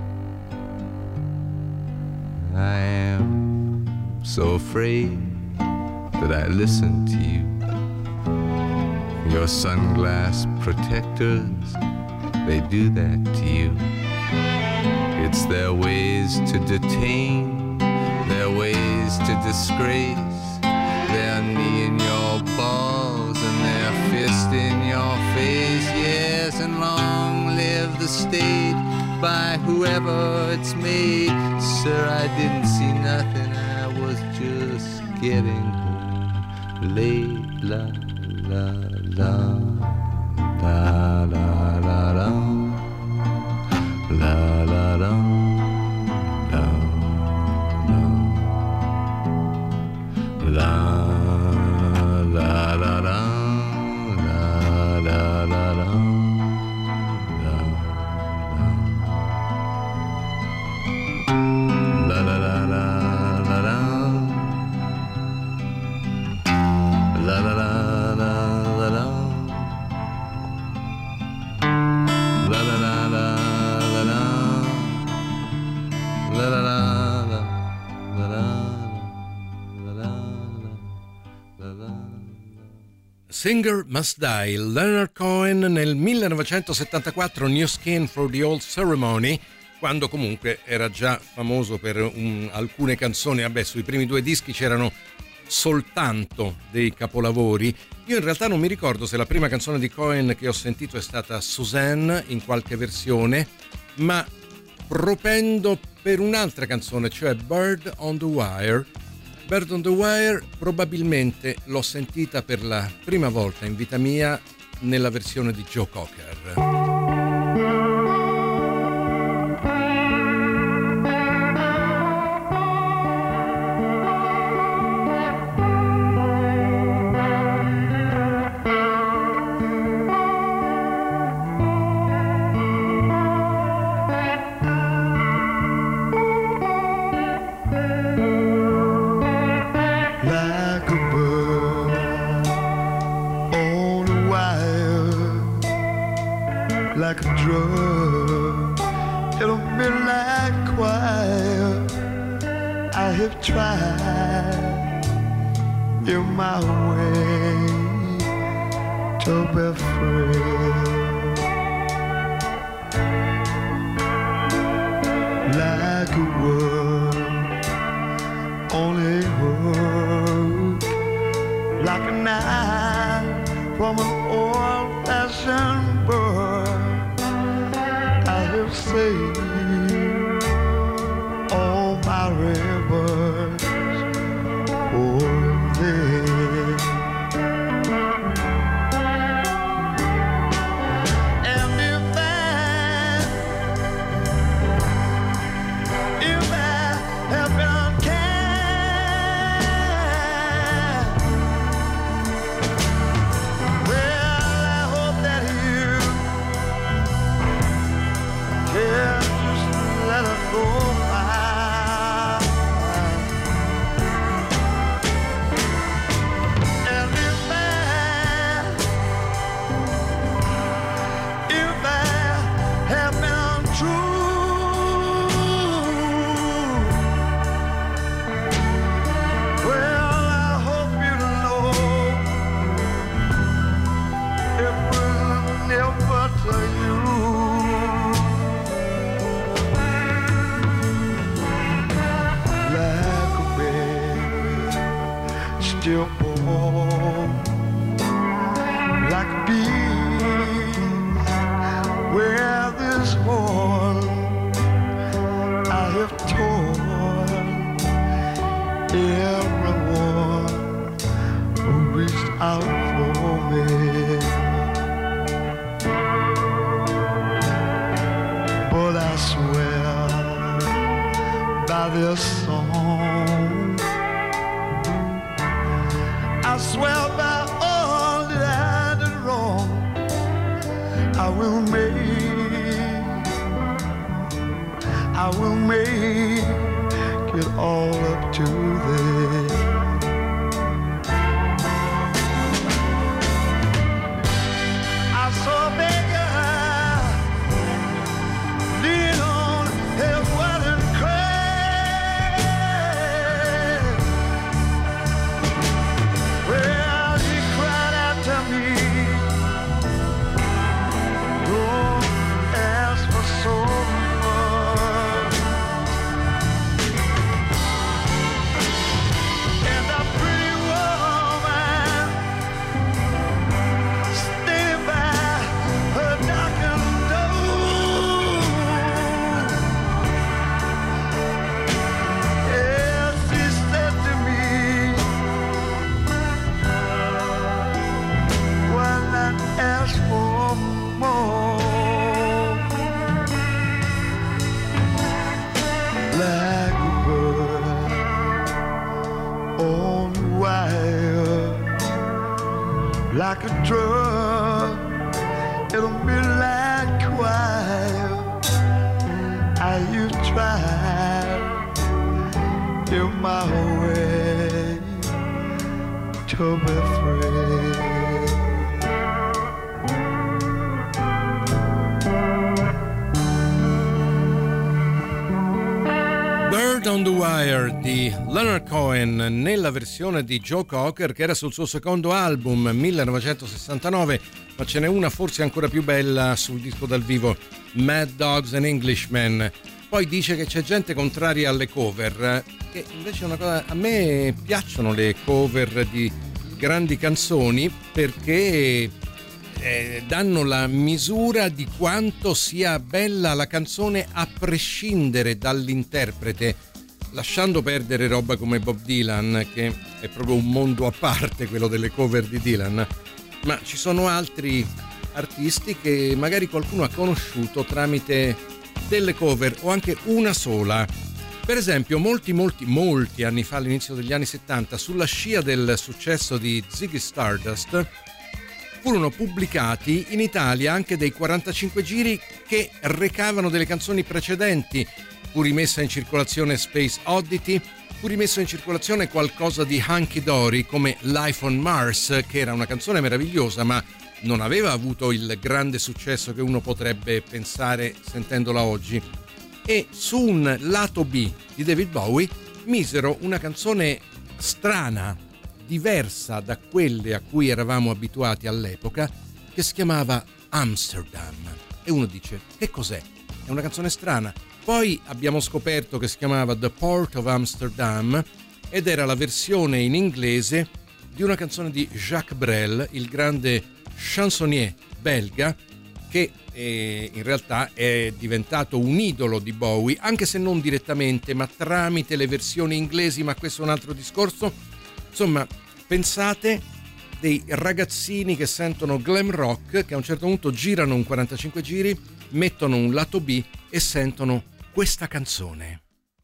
I am so afraid that I listen to you. Your sunglass protectors, they do that to you. It's their ways to detain, their ways to disgrace, their knee in your balls and their fist in your face. Yes, and long live the state by whoever it's made. Sir, I didn't see nothing, I was just getting home late. La la la la la la la la la la la la la la la la. Singer Must Die, Leonard Cohen nel 1974, New Skin for the Old Ceremony, quando comunque era già famoso per alcune canzoni. Vabbè, sui primi due dischi c'erano soltanto dei capolavori. Io in realtà non mi ricordo se la prima canzone di Cohen che ho sentito è stata Suzanne in qualche versione, ma propendo per un'altra canzone, cioè Bird on the Wire. Bird on the Wire probabilmente l'ho sentita per la prima volta in vita mia nella versione di Joe Cocker. Like a drug, it'll be like choir. I have tried in my way to be free. Like a word, only word, like a knife from an old-fashioned bird. Saved all my rivers for thee. And if I have been unkind, well, I hope that you just let it go by. And if I have been untrue, well, I hope you know it will never to you. Still born like a bee, where this morn I have torn everyone who reached out for me. But by their song. I swear by all that I did wrong, I will make it all up to them. I saw a beggar lean on his wooden crane. Well, he cried out to me, don't ask for so much. And a pretty woman standing by her darkened door. Yes, she said to me, why not ask for more? Like a bird on wire, like a drug in a midnight choir. You tried in my way to be free. Bird on the Wire di Leonard Cohen nella versione di Joe Cocker, che era sul suo secondo album 1969, ma ce n'è una forse ancora più bella sul disco dal vivo, Mad Dogs and Englishmen. Poi dice che c'è gente contraria alle cover, che invece è una cosa, a me piacciono le cover di grandi canzoni perché danno la misura di quanto sia bella la canzone a prescindere dall'interprete, lasciando perdere roba come Bob Dylan, che è proprio un mondo a parte quello delle cover di Dylan, ma ci sono altri artisti che magari qualcuno ha conosciuto tramite delle cover o anche una sola. Per esempio molti anni fa, all'inizio degli anni 70, sulla scia del successo di Ziggy Stardust, furono pubblicati in Italia anche dei 45 giri che recavano delle canzoni precedenti. Fu rimessa in circolazione Space Oddity, fu rimesso in circolazione qualcosa di Hunky Dory come Life on Mars, che era una canzone meravigliosa ma non aveva avuto il grande successo che uno potrebbe pensare sentendola oggi. E su un lato B di David Bowie misero una canzone strana, diversa da quelle a cui eravamo abituati all'epoca, che si chiamava Amsterdam. E uno dice, che cos'è? È una canzone strana. Poi abbiamo scoperto che si chiamava The Port of Amsterdam ed era la versione in inglese di una canzone di Jacques Brel, il grande chansonnier belga, che in realtà è diventato un idolo di Bowie, anche se non direttamente, ma tramite le versioni inglesi, ma questo è un altro discorso. Insomma, pensate dei ragazzini che sentono glam rock, che a un certo punto girano un 45 giri, mettono un lato B e sentono questa canzone.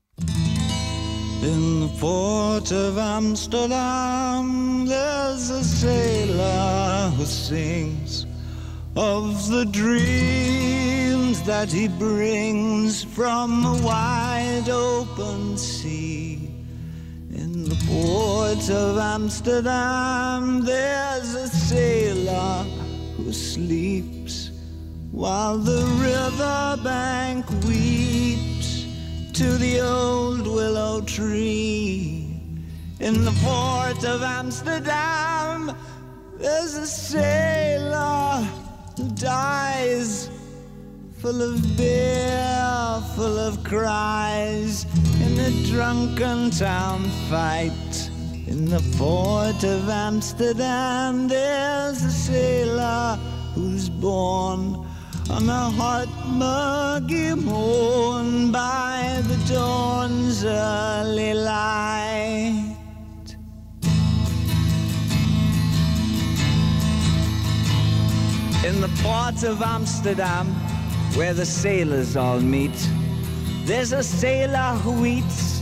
In the port of Amsterdam, there's a sailor who sings of the dreams that he brings from a wide open sea. In the port of Amsterdam, there's a sailor who sleeps while the riverbank weeps to the old willow tree. In the port of Amsterdam, there's a sailor who dies, full of beer, full of cries, in a drunken town fight. In the port of Amsterdam, there's a sailor who's born on a hot muggy morn by the dawn's early light. In the port of Amsterdam, where the sailors all meet, there's a sailor who eats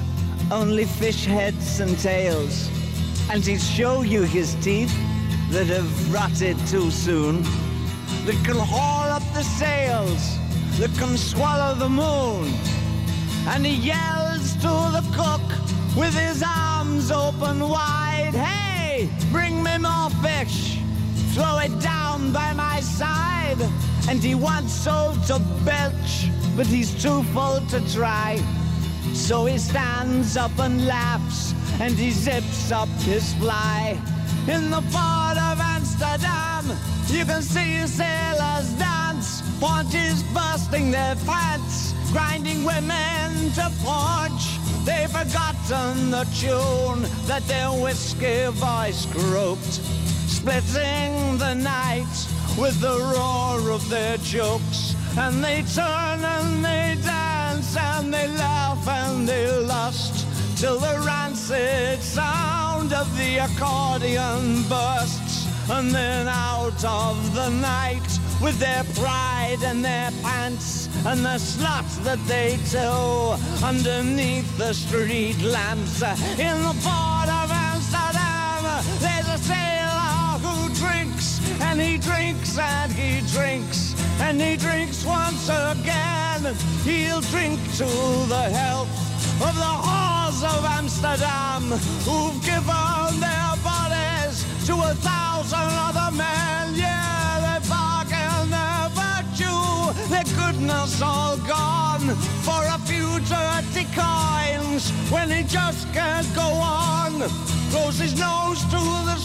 only fish heads and tails. And he'd show you his teeth that have rotted too soon, that can haul up the sails, that can swallow the moon. And he yells to the cook with his arms open wide, hey, bring me more fish, throw it down by my side. And he wants so to belch, but he's too full to try. So he stands up and laughs, and he zips up his fly. In the port of Amsterdam, you can see sailors dance, ponches bursting their pants, grinding women to porch. They've forgotten the tune that their whiskey voice croaked, splitting the night with the roar of their jokes. And they turn and they dance and they laugh and they lust, till the rancid sound of the accordion bursts. And then out of the night, with their pride and their pants and the sluts that they tow, underneath the street lamps in the port of Amsterdam, there's a sailor who drinks and he drinks and he drinks and he drinks once again. He'll drink to the health of the whores of Amsterdam, who've given their bodies to 1,000 other men. Yeah, they bargain their virtue, their goodness all gone, for a few dirty coins, when he just can't go on. Throws his nose to the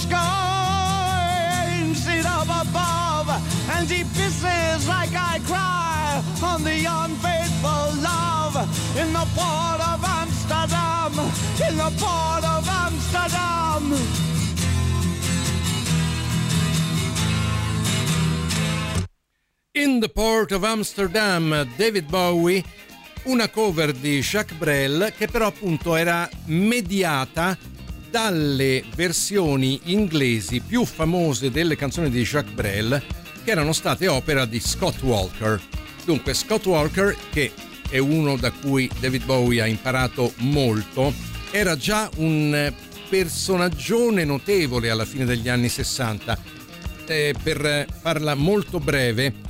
sky, aims it up above, and he pisses like I cry on the unfaithful love. In the port of Amsterdam, in the port of Amsterdam. In the Port of Amsterdam, David Bowie, una cover di Jacques Brel che però appunto era mediata dalle versioni inglesi più famose delle canzoni di Jacques Brel, che erano state opera di Scott Walker. Dunque Scott Walker, che è uno da cui David Bowie ha imparato molto, era già un personaggione notevole alla fine degli anni 60. Per farla molto breve,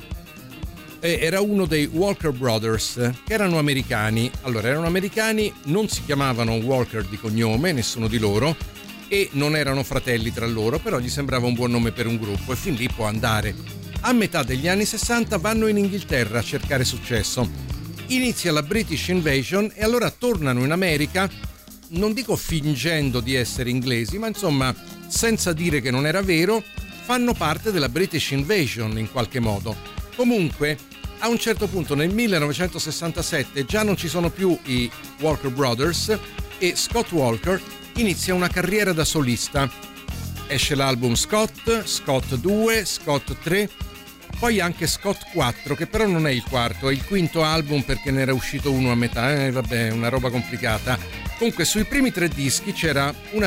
era uno dei Walker Brothers, che erano americani. Allora, erano americani, non si chiamavano Walker di cognome, nessuno di loro, e non erano fratelli tra loro, però gli sembrava un buon nome per un gruppo e fin lì può andare. A metà degli anni 60 vanno in Inghilterra a cercare successo. Inizia la British Invasion e allora tornano in America, non dico fingendo di essere inglesi, ma insomma, senza dire che non era vero, fanno parte della British Invasion in qualche modo. Comunque, a un certo punto nel 1967 già non ci sono più i Walker Brothers e Scott Walker inizia una carriera da solista. Esce l'album Scott, Scott 2, Scott 3, poi anche Scott 4, che però non è il quarto, è il quinto album perché ne era uscito uno a metà, vabbè, una roba complicata. Comunque sui primi 3 dischi c'era una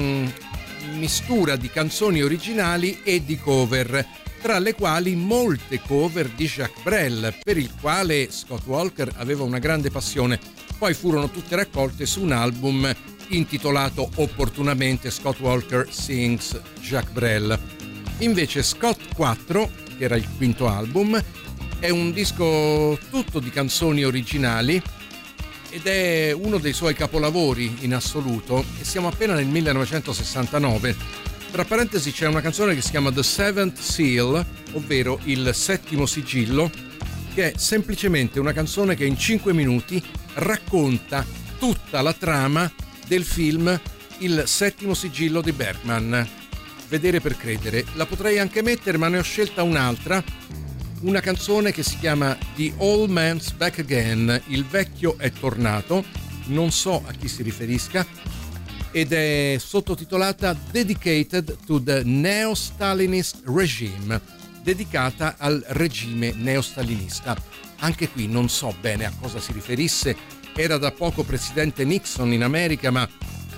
mistura di canzoni originali e di cover, tra le quali molte cover di Jacques Brel, per il quale Scott Walker aveva una grande passione. Poi furono tutte raccolte su un album intitolato opportunamente Scott Walker Sings Jacques Brel. Invece Scott 4, che era il quinto album, è un disco tutto di canzoni originali ed è uno dei suoi capolavori in assoluto, e siamo appena nel 1969. Tra parentesi c'è una canzone che si chiama The Seventh Seal, ovvero il settimo sigillo, che è semplicemente una canzone che in 5 minuti racconta tutta la trama del film Il settimo sigillo di Bergman. Vedere per credere. La potrei anche mettere, ma ne ho scelta un'altra, una canzone che si chiama The Old Man's Back Again, il vecchio è tornato, non so a chi si riferisca, ed è sottotitolata Dedicated to the Neo-Stalinist Regime, dedicata al regime neostalinista. Anche qui non so bene a cosa si riferisse, era da poco presidente Nixon in America, ma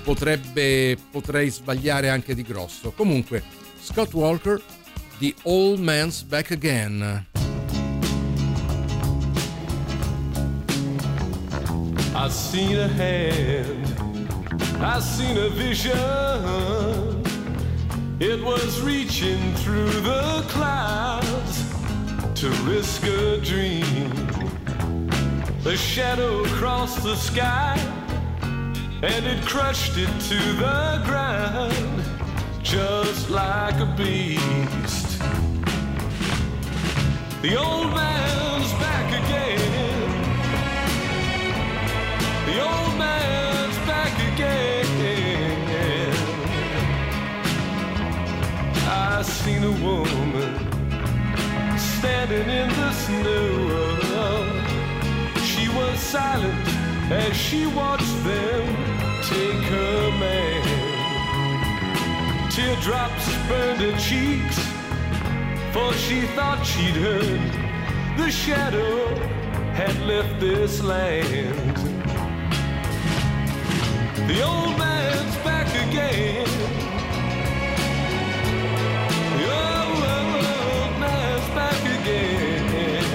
potrei sbagliare anche di grosso. Comunque, Scott Walker, The Old Man's Back Again. I seen a hand, I seen a vision. It was reaching through the clouds to risk a dream. The shadow crossed the sky and it crushed it to the ground just like a beast. The old man's back again. The old man's back again. I seen a woman standing in the snow. She was silent as she watched them take her man. Teardrops burned her cheeks, for she thought she'd heard the shadow had left this land. The old man's back again. The old man's back again.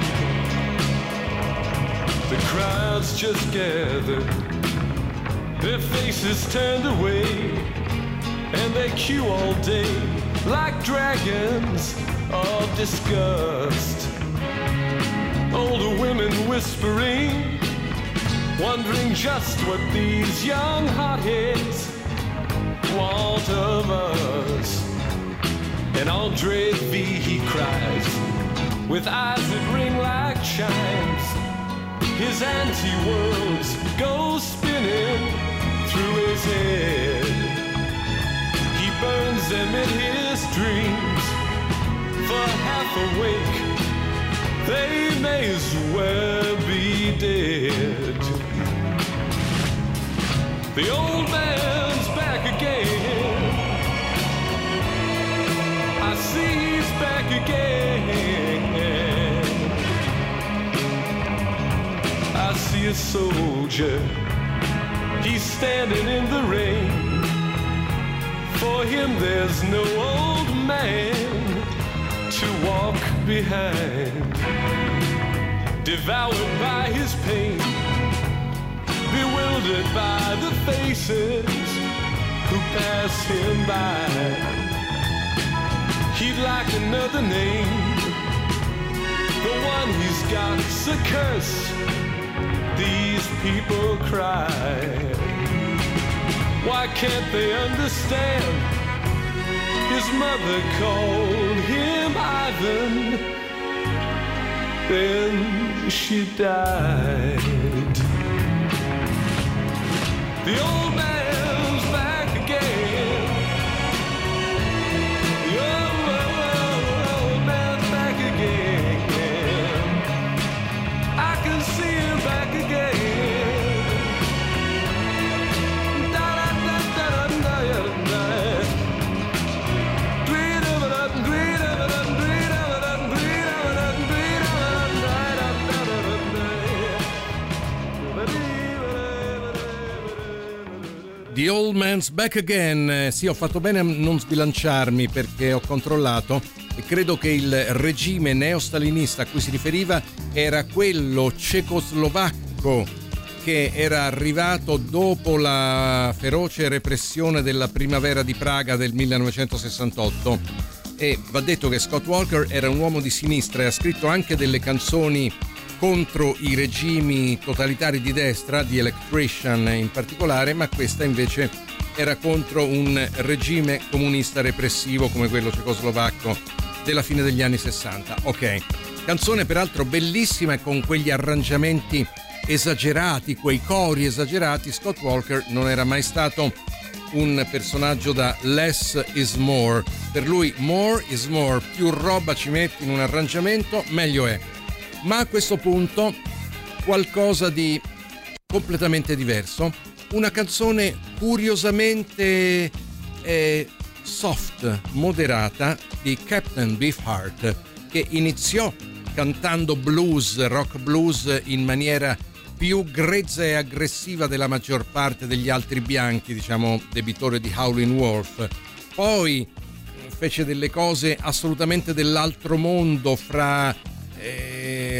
The crowds just gathered, their faces turned away, and they queue all day like dragons of disgust. Older women whispering, wondering just what these young hotheads want of us. And Andre V, he cries, with eyes that ring like chimes. His anti-worlds go spinning through his head. He burns them in his dreams. For half awake, they may as well be dead. The old man's back again. I see he's back again. I see a soldier, he's standing in the rain. For him there's no old man to walk behind. Devoured by his pain, bewildered by the faces who pass him by. He'd like another name, the one he's got's a curse. These people cry. Why can't they understand? His mother called him Ivan, then she died. The old man's back again. The old man's back again. I can see him back again. The Old Man's Back Again. Sì, ho fatto bene a non sbilanciarmi perché ho controllato e credo che il regime neostalinista a cui si riferiva era quello cecoslovacco che era arrivato dopo la feroce repressione della primavera di Praga del 1968. E va detto che Scott Walker era un uomo di sinistra e ha scritto anche delle canzoni contro i regimi totalitari di destra, di Electrician in particolare, ma questa invece era contro un regime comunista repressivo come quello cecoslovacco della fine degli anni 60. Ok, canzone peraltro bellissima e con quegli arrangiamenti esagerati, quei cori esagerati. Scott Walker non era mai stato un personaggio da less is more. Per lui more is more, più roba ci metti in un arrangiamento meglio è. Ma a questo punto qualcosa di completamente diverso, una canzone curiosamente soft, moderata di Captain Beefheart, che iniziò cantando blues, rock blues in maniera più grezza e aggressiva della maggior parte degli altri bianchi, diciamo debitore di Howlin' Wolf. Poi fece delle cose assolutamente dell'altro mondo, fra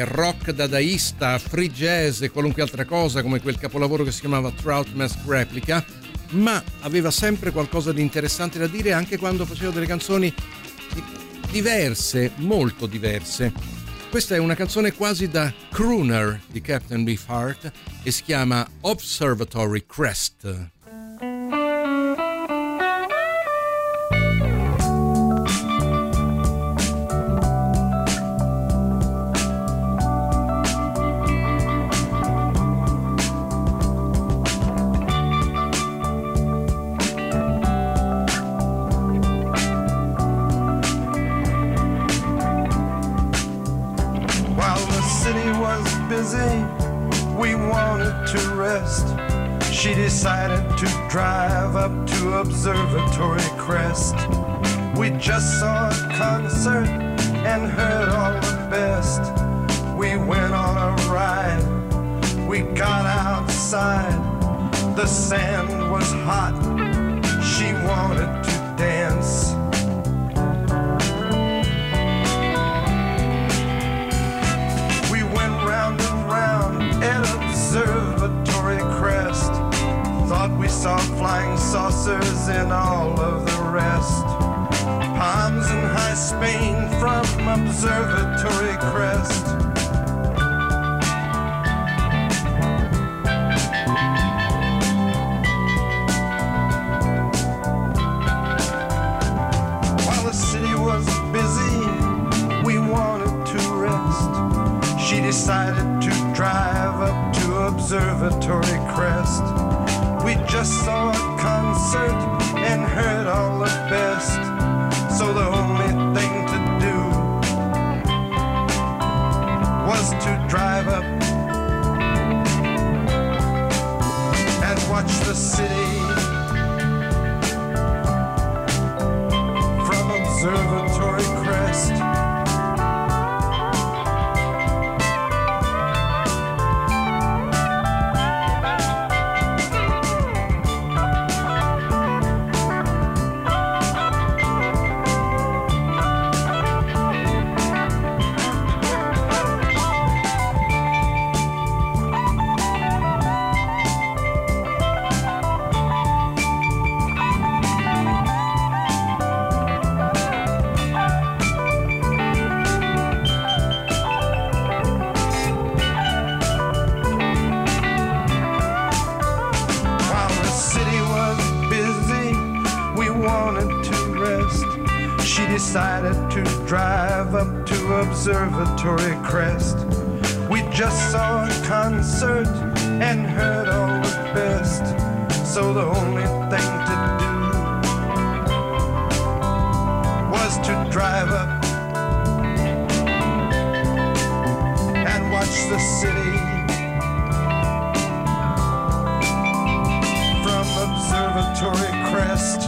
rock dadaista, free jazz e qualunque altra cosa, come quel capolavoro che si chiamava Trout Mask Replica, ma aveva sempre qualcosa di interessante da dire anche quando faceva delle canzoni diverse, molto diverse. Questa è una canzone quasi da crooner di Captain Beefheart e si chiama Observatory Crest. She decided to drive up to Observatory Crest. We just saw a concert and heard all the best. We went on a ride, we got outside. The sand was hot, she wanted to dance. We went round and round at Observatory Crest. Thought we saw flying saucers and all of the rest. Palms in high Spain from Observatory Crest. While the city was busy, we wanted to rest. She decided to drive up to Observatory Crest. We just saw a concert and heard all the best. So the only thing to do was to drive up and watch the city from Observatory Crest. Decided to drive up to Observatory Crest. We just saw a concert and heard all the best. So the only thing to do was to drive up and watch the city from Observatory Crest.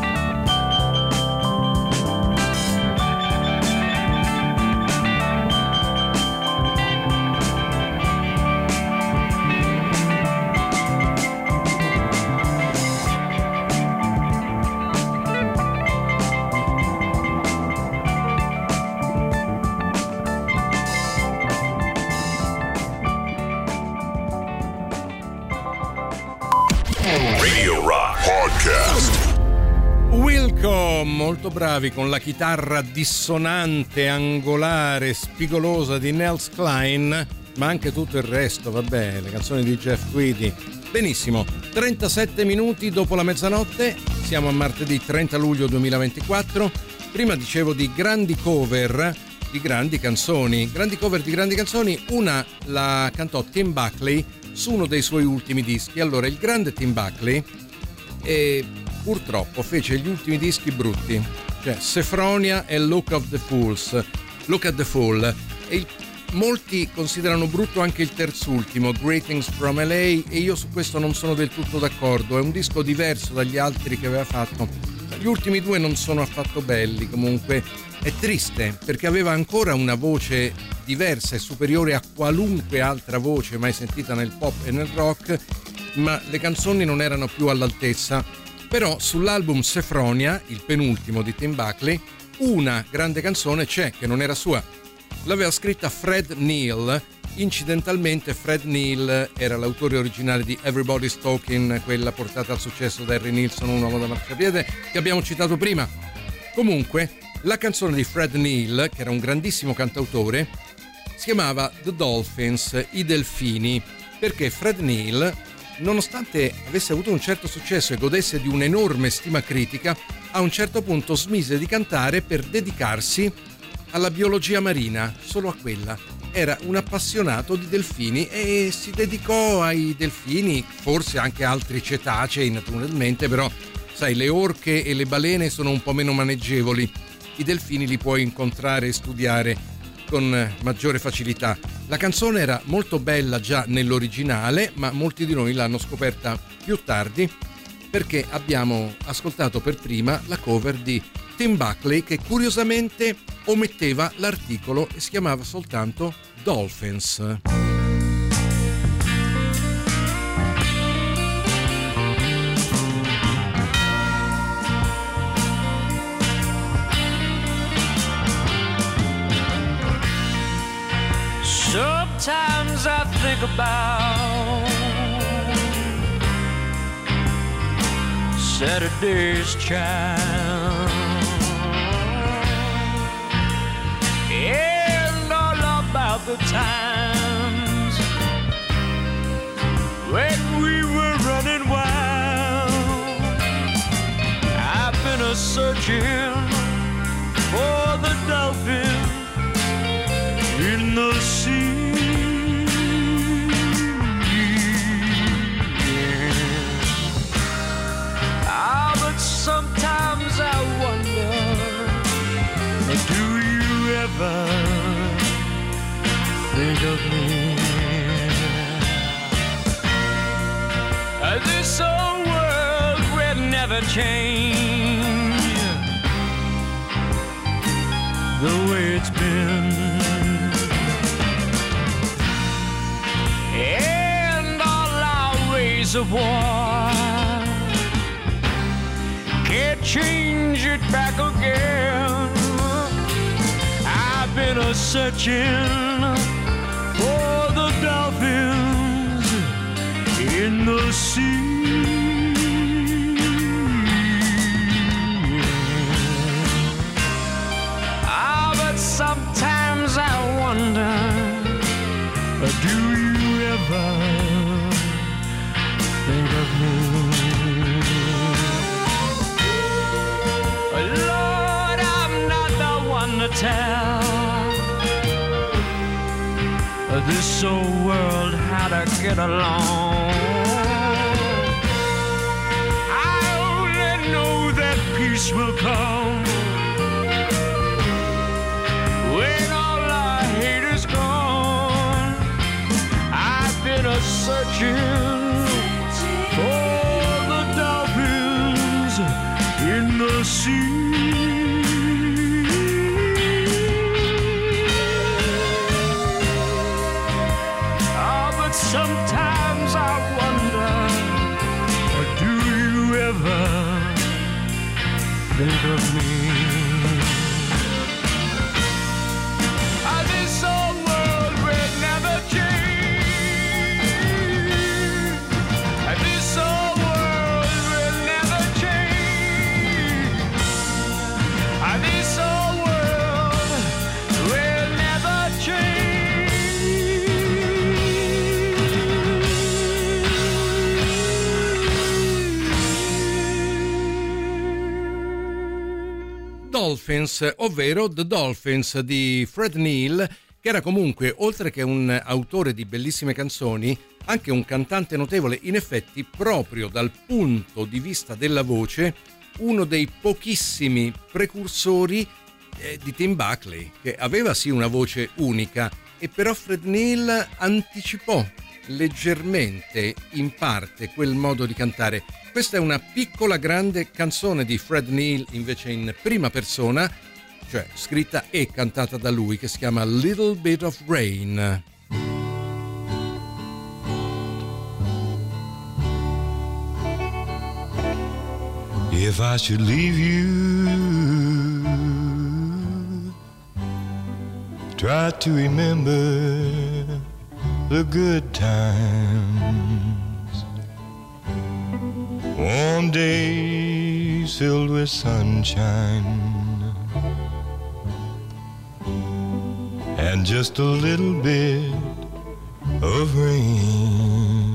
Molto bravi con la chitarra dissonante, angolare, spigolosa di Nels Cline, ma anche tutto il resto, vabbè, le canzoni di Jeff Tweedy. Benissimo, 37 minuti dopo la mezzanotte, siamo a martedì 30 luglio 2024. Prima dicevo di grandi cover di grandi canzoni. Una la cantò Tim Buckley su uno dei suoi ultimi dischi. Allora, il grande Tim Buckley purtroppo fece gli ultimi dischi brutti, cioè Sefronia e Look at the Fool, e molti considerano brutto anche il terzultimo, Greetings from LA, e io su questo non sono del tutto d'accordo. È un disco diverso dagli altri che aveva fatto. Gli ultimi due non sono affatto belli, comunque è triste perché aveva ancora una voce diversa e superiore a qualunque altra voce mai sentita nel pop e nel rock, ma le canzoni non erano più all'altezza. Però sull'album Sefronia, il penultimo di Tim Buckley, una grande canzone c'è che non era sua. l'aveva scritta Fred Neil. Incidentalmente Fred Neil era l'autore originale di Everybody's Talking, quella portata al successo da Harry Nilsson, Un uomo da marciapiede, che abbiamo citato prima. Comunque, la canzone di Fred Neil, che era un grandissimo cantautore, si chiamava The Dolphins, i Delfini, perché Fred Neil, nonostante avesse avuto un certo successo e godesse di un'enorme stima critica, a un certo punto smise di cantare per dedicarsi alla biologia marina, solo a quella. Era un appassionato di delfini e si dedicò ai delfini, forse anche altri cetacei naturalmente, però sai, le orche e le balene sono un po' meno maneggevoli. I delfini li puoi incontrare e studiare con maggiore facilità. La canzone era molto bella già nell'originale, ma molti di noi l'hanno scoperta più tardi perché abbiamo ascoltato per prima la cover di Tim Buckley, che curiosamente ometteva l'articolo e si chiamava soltanto Dolphins. Sometimes I think about Saturday's Child and all about the times when we were running wild. I've been a-searching for the dolphin in the sea. Ah, but sometimes I wonder, do you ever think of me? This old world will never change the way it's been. And all our ways of war can't change it back again. I've been a-searching for the dolphins in the sea. Ah, but sometimes I wonder, do you ever think of me? Lord, I'm not the one to tell this old world how to get along. I only know that peace will come when all our hate is gone. I've been a-searching for the dolphins in the sea. Sometimes I wonder, do you ever think of me? This old world will never change. This old world will never change. This old world will never change. Dolphins, ovvero The Dolphins di Fred Neil, che era comunque, oltre che un autore di bellissime canzoni, anche un cantante notevole. In effetti, proprio dal punto di vista della voce, uno dei pochissimi precursori di Tim Buckley, che aveva sì una voce unica, e però Fred Neil anticipò leggermente, in parte, quel modo di cantare. Questa è una piccola grande canzone di Fred Neil, invece in prima persona, cioè scritta e cantata da lui, che si chiama Little Bit of Rain. If I should leave you Try to remember the good times, warm days filled with sunshine, and just a little bit of rain,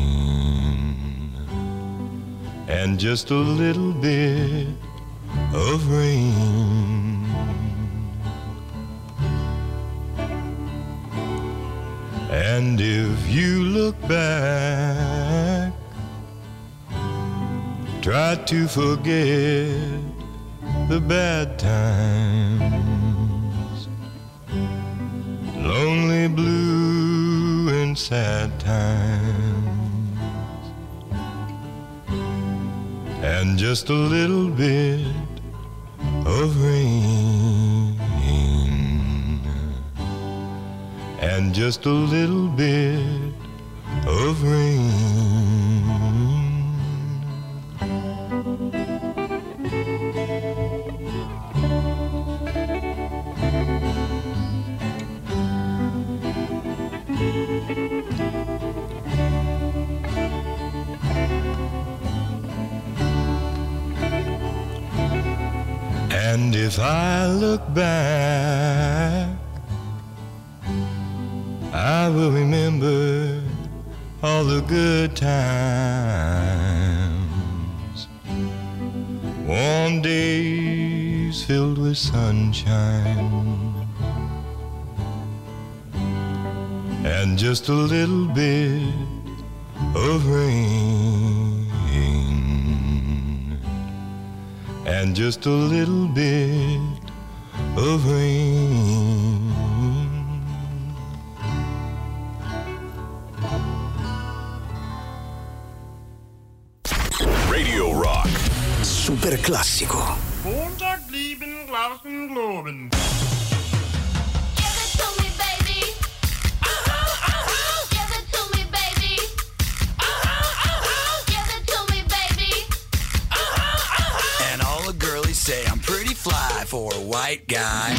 and just a little bit of rain. And if you look back, try to forget the bad times, lonely, blue, and sad times, and just a little bit of rain, and just a little bit of rain. And if I look back, I will remember all the good times, warm days filled with sunshine, and just a little bit of rain, and just a little bit of rain. Radio Rock. Super classico. Montag lieben Glauben globen. Say I'm pretty fly for a white guy.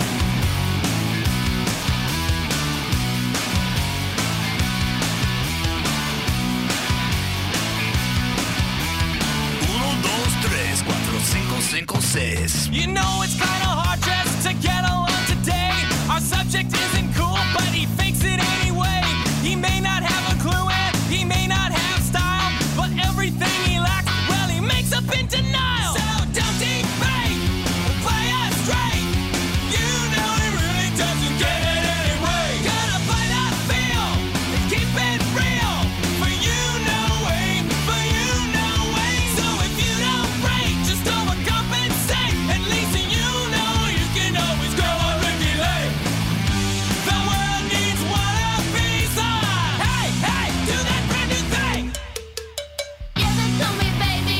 Uno, dos, tres, cuatro, cinco, cinco, seis. You know it's kinda hard just to get along today. Our subject isn't cool, but he fakes it anyway. He may not have a clue and he may not have style, but everything he lacks, well, he makes up in denial. So don't debate, play us straight. You know he really doesn't get it anyway. Gotta play that feel and keep it real. For you know way, for you know way. So if you don't break, just overcompensate. At least you know you can always go on Ricky Lake. The world needs one of these on. Hey, hey, do that brand new thing. Give it to me, baby.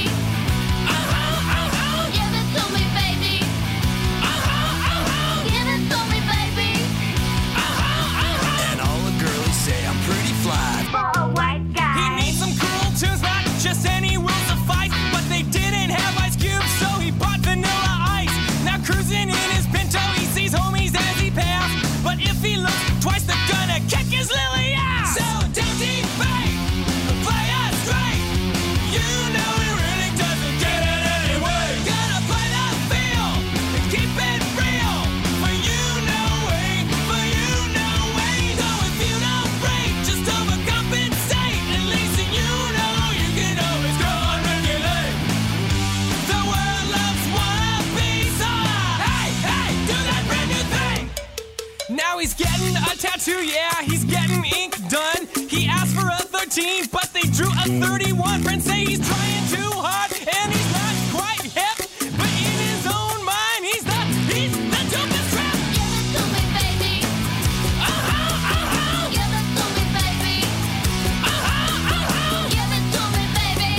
Give it to me, baby. Give it to me, baby. And all the girlies say I'm pretty fly For a white guy. He needs some cool tunes, not just any will suffice. But they didn't have Ice Cube, so he bought Vanilla Ice. Now cruising in his Pinto, he sees homies as he passed. But if he looks twice, they're gonna kick his lily ass. So don't debate, play us straight. You know he really doesn't get it anyway. Gotta play that feel and keep it real. For you know way, for you know way. So if you don't break, just overcompensate. At least you know you can always go on regulate. The world loves one piece of. Hey, hey, do that brand new thing. Now he's getting a tattoo, yeah, he's getting ink done. He asked for a 13, but they drew a 31. Friends say he's trying too hard, and he's not quite hip. But in his own mind, he's the dopest trap. Give it to me, baby. Give it to me, baby. Give it to me, baby.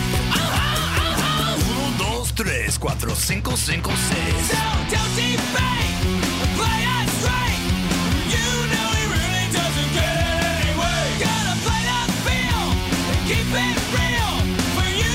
Uno, dos, tres, cuatro, cinco, cinco, seis. So don't debate, play us straight. You know he really doesn't get it anyway. Gotta play that feel and keep it real. For you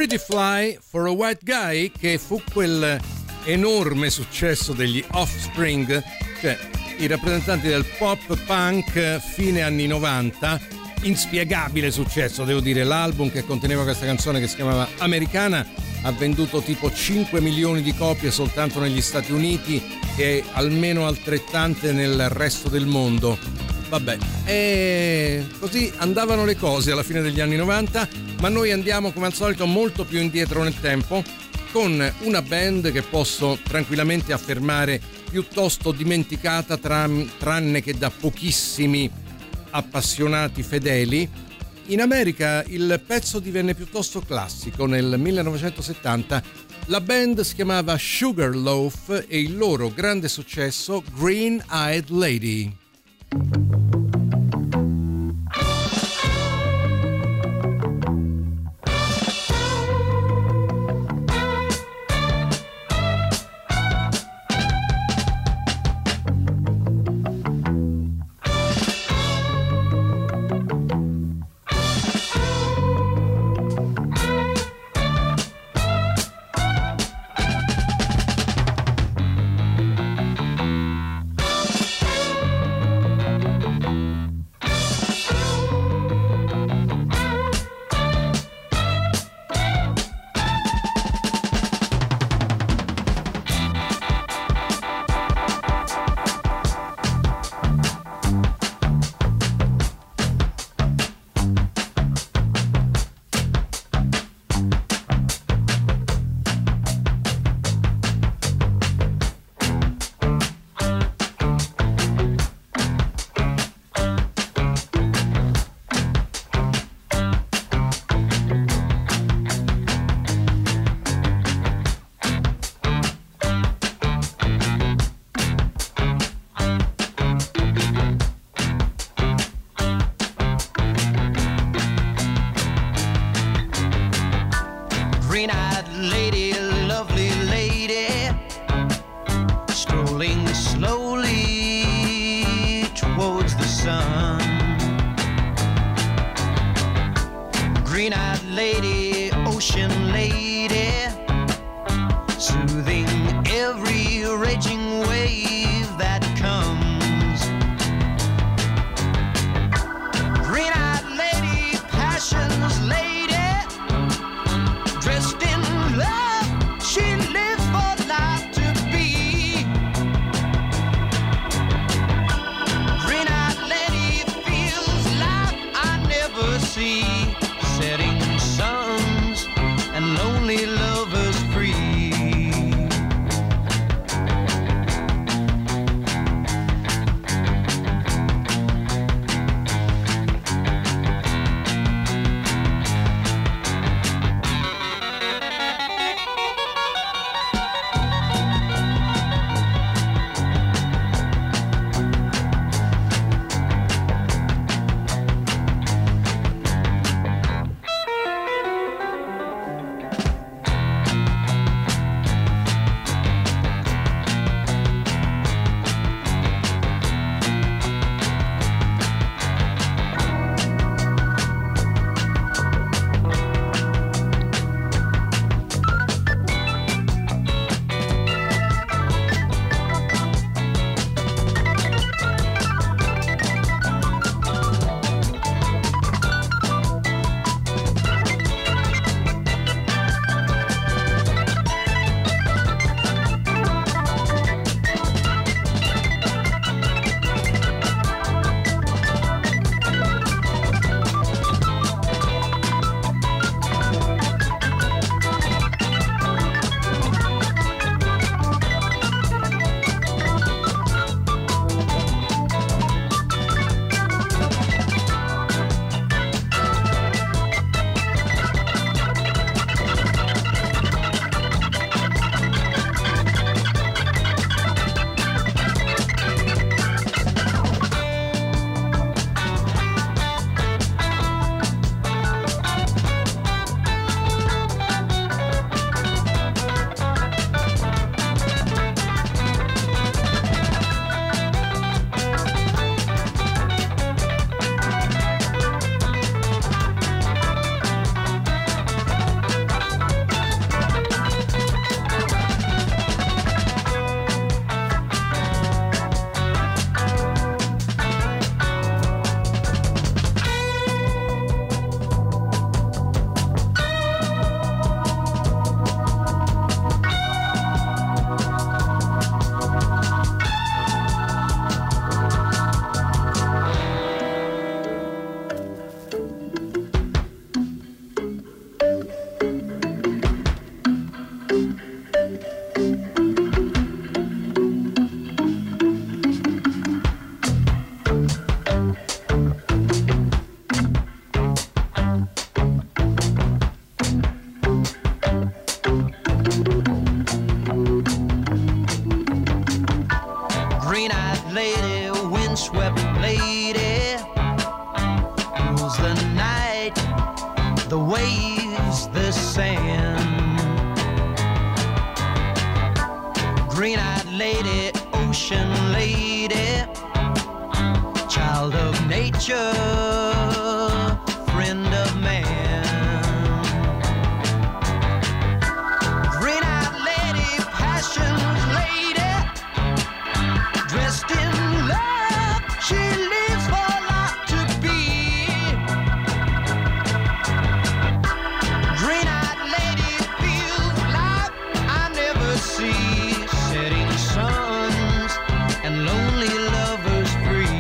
Pretty Fly for a White Guy, che fu quel enorme successo degli Offspring, cioè i rappresentanti del pop punk fine anni 90. Inspiegabile successo, devo dire. L'album che conteneva questa canzone, che si chiamava Americana, ha venduto tipo 5 milioni di copie soltanto negli Stati Uniti e almeno altrettante nel resto del mondo. Vabbè, e così andavano le cose alla fine degli anni 90, ma noi andiamo come al solito molto più indietro nel tempo, con una band che posso tranquillamente affermare piuttosto dimenticata, tranne che da pochissimi appassionati fedeli. In America il pezzo divenne piuttosto classico nel 1970. La band si chiamava Sugarloaf e il loro grande successo Green Eyed Lady. Green-eyed lady, lovely lady, strolling slowly towards the sun. Green-eyed lady, ocean lady, soothing every raging wave that comes. Green-eyed lady, passion's lady, dressed in love, she lives for life to be. Green-eyed lady feels life I never see. Setting suns and lonely lays the sand. Green-eyed lady, ocean lady, child of nature, friend of man. Green-eyed lady, passion's lady, dressed in love, she lives for life to be. Green-eyed lady feels like I never see, setting suns and lonely lovers free.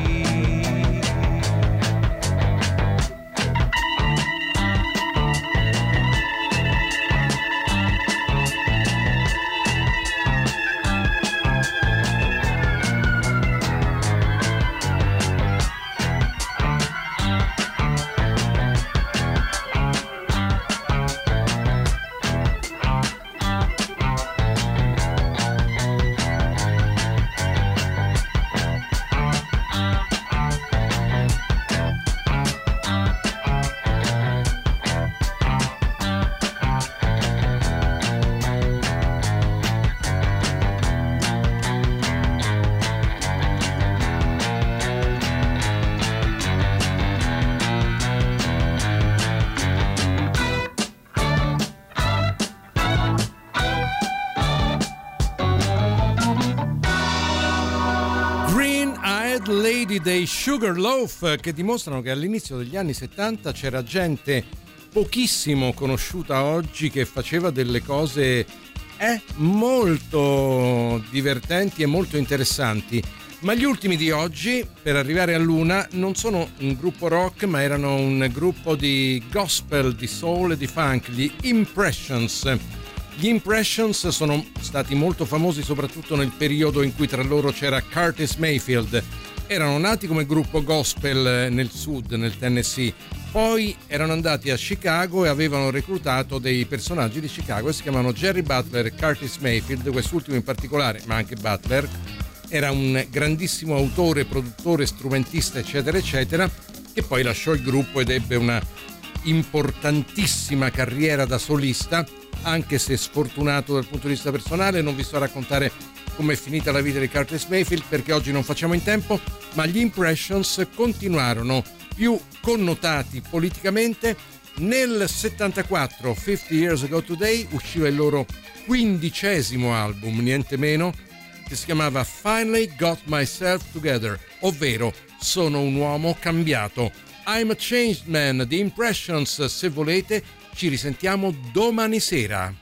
Lady dei Sugarloaf, che dimostrano che all'inizio degli anni 70 c'era gente pochissimo conosciuta oggi che faceva delle cose molto divertenti e molto interessanti. Ma gli ultimi di oggi, per arrivare a Luna, non sono un gruppo rock, ma erano un gruppo di gospel, di soul e di funk, gli Impressions. Gli Impressions sono stati molto famosi soprattutto nel periodo in cui tra loro c'era Curtis Mayfield. Erano nati come gruppo gospel nel sud, nel Tennessee, poi erano andati a Chicago e avevano reclutato dei personaggi di Chicago e si chiamano Jerry Butler e Curtis Mayfield. Quest'ultimo in particolare, ma anche Butler, era un grandissimo autore, produttore, strumentista, eccetera eccetera, che poi lasciò il gruppo ed ebbe una importantissima carriera da solista, anche se sfortunato dal punto di vista personale. Non vi sto a raccontare come è finita la vita di Curtis Mayfield perché oggi non facciamo in tempo, ma gli Impressions continuarono più connotati politicamente. Nel 74, 50 Years Ago Today, usciva il loro 15° album, niente meno, che si chiamava Finally Got Myself Together, ovvero Sono un uomo cambiato. I'm a Changed Man, The Impressions. Se volete ci risentiamo domani sera.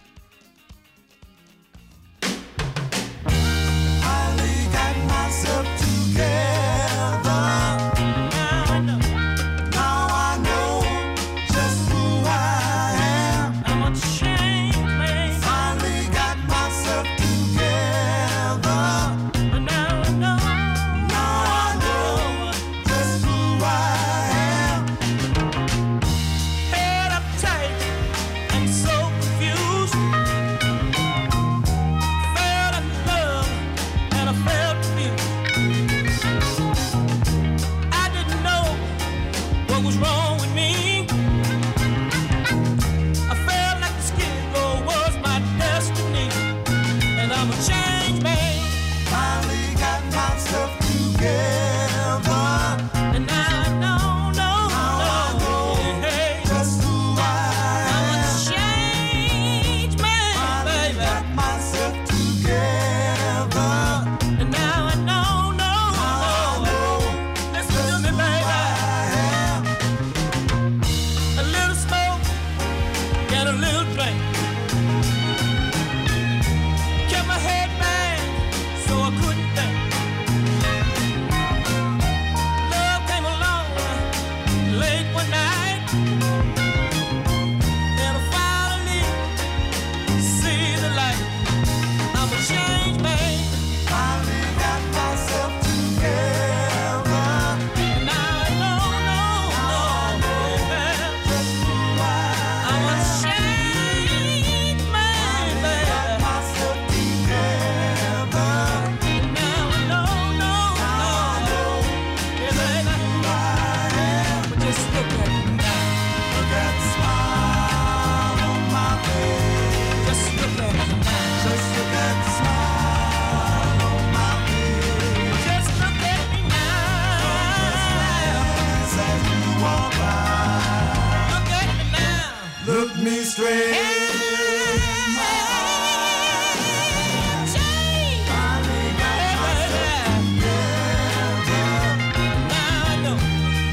look me straight in my eyes. Finally got myself together. Now I know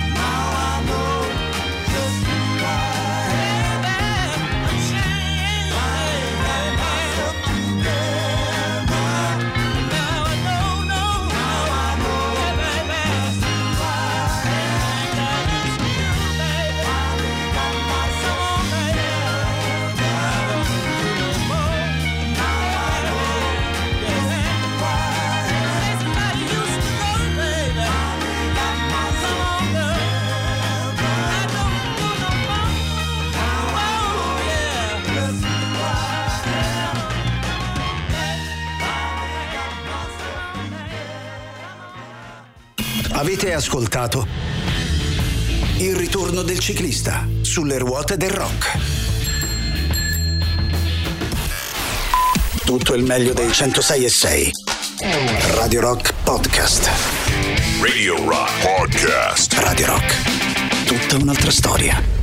just who I am. Finally got myself together. Now I know just who I am. Avete ascoltato Il ritorno del ciclista sulle ruote del rock. Tutto il meglio dei 106.6 Radio Rock Podcast. Radio Rock Podcast. Radio Rock, tutta un'altra storia.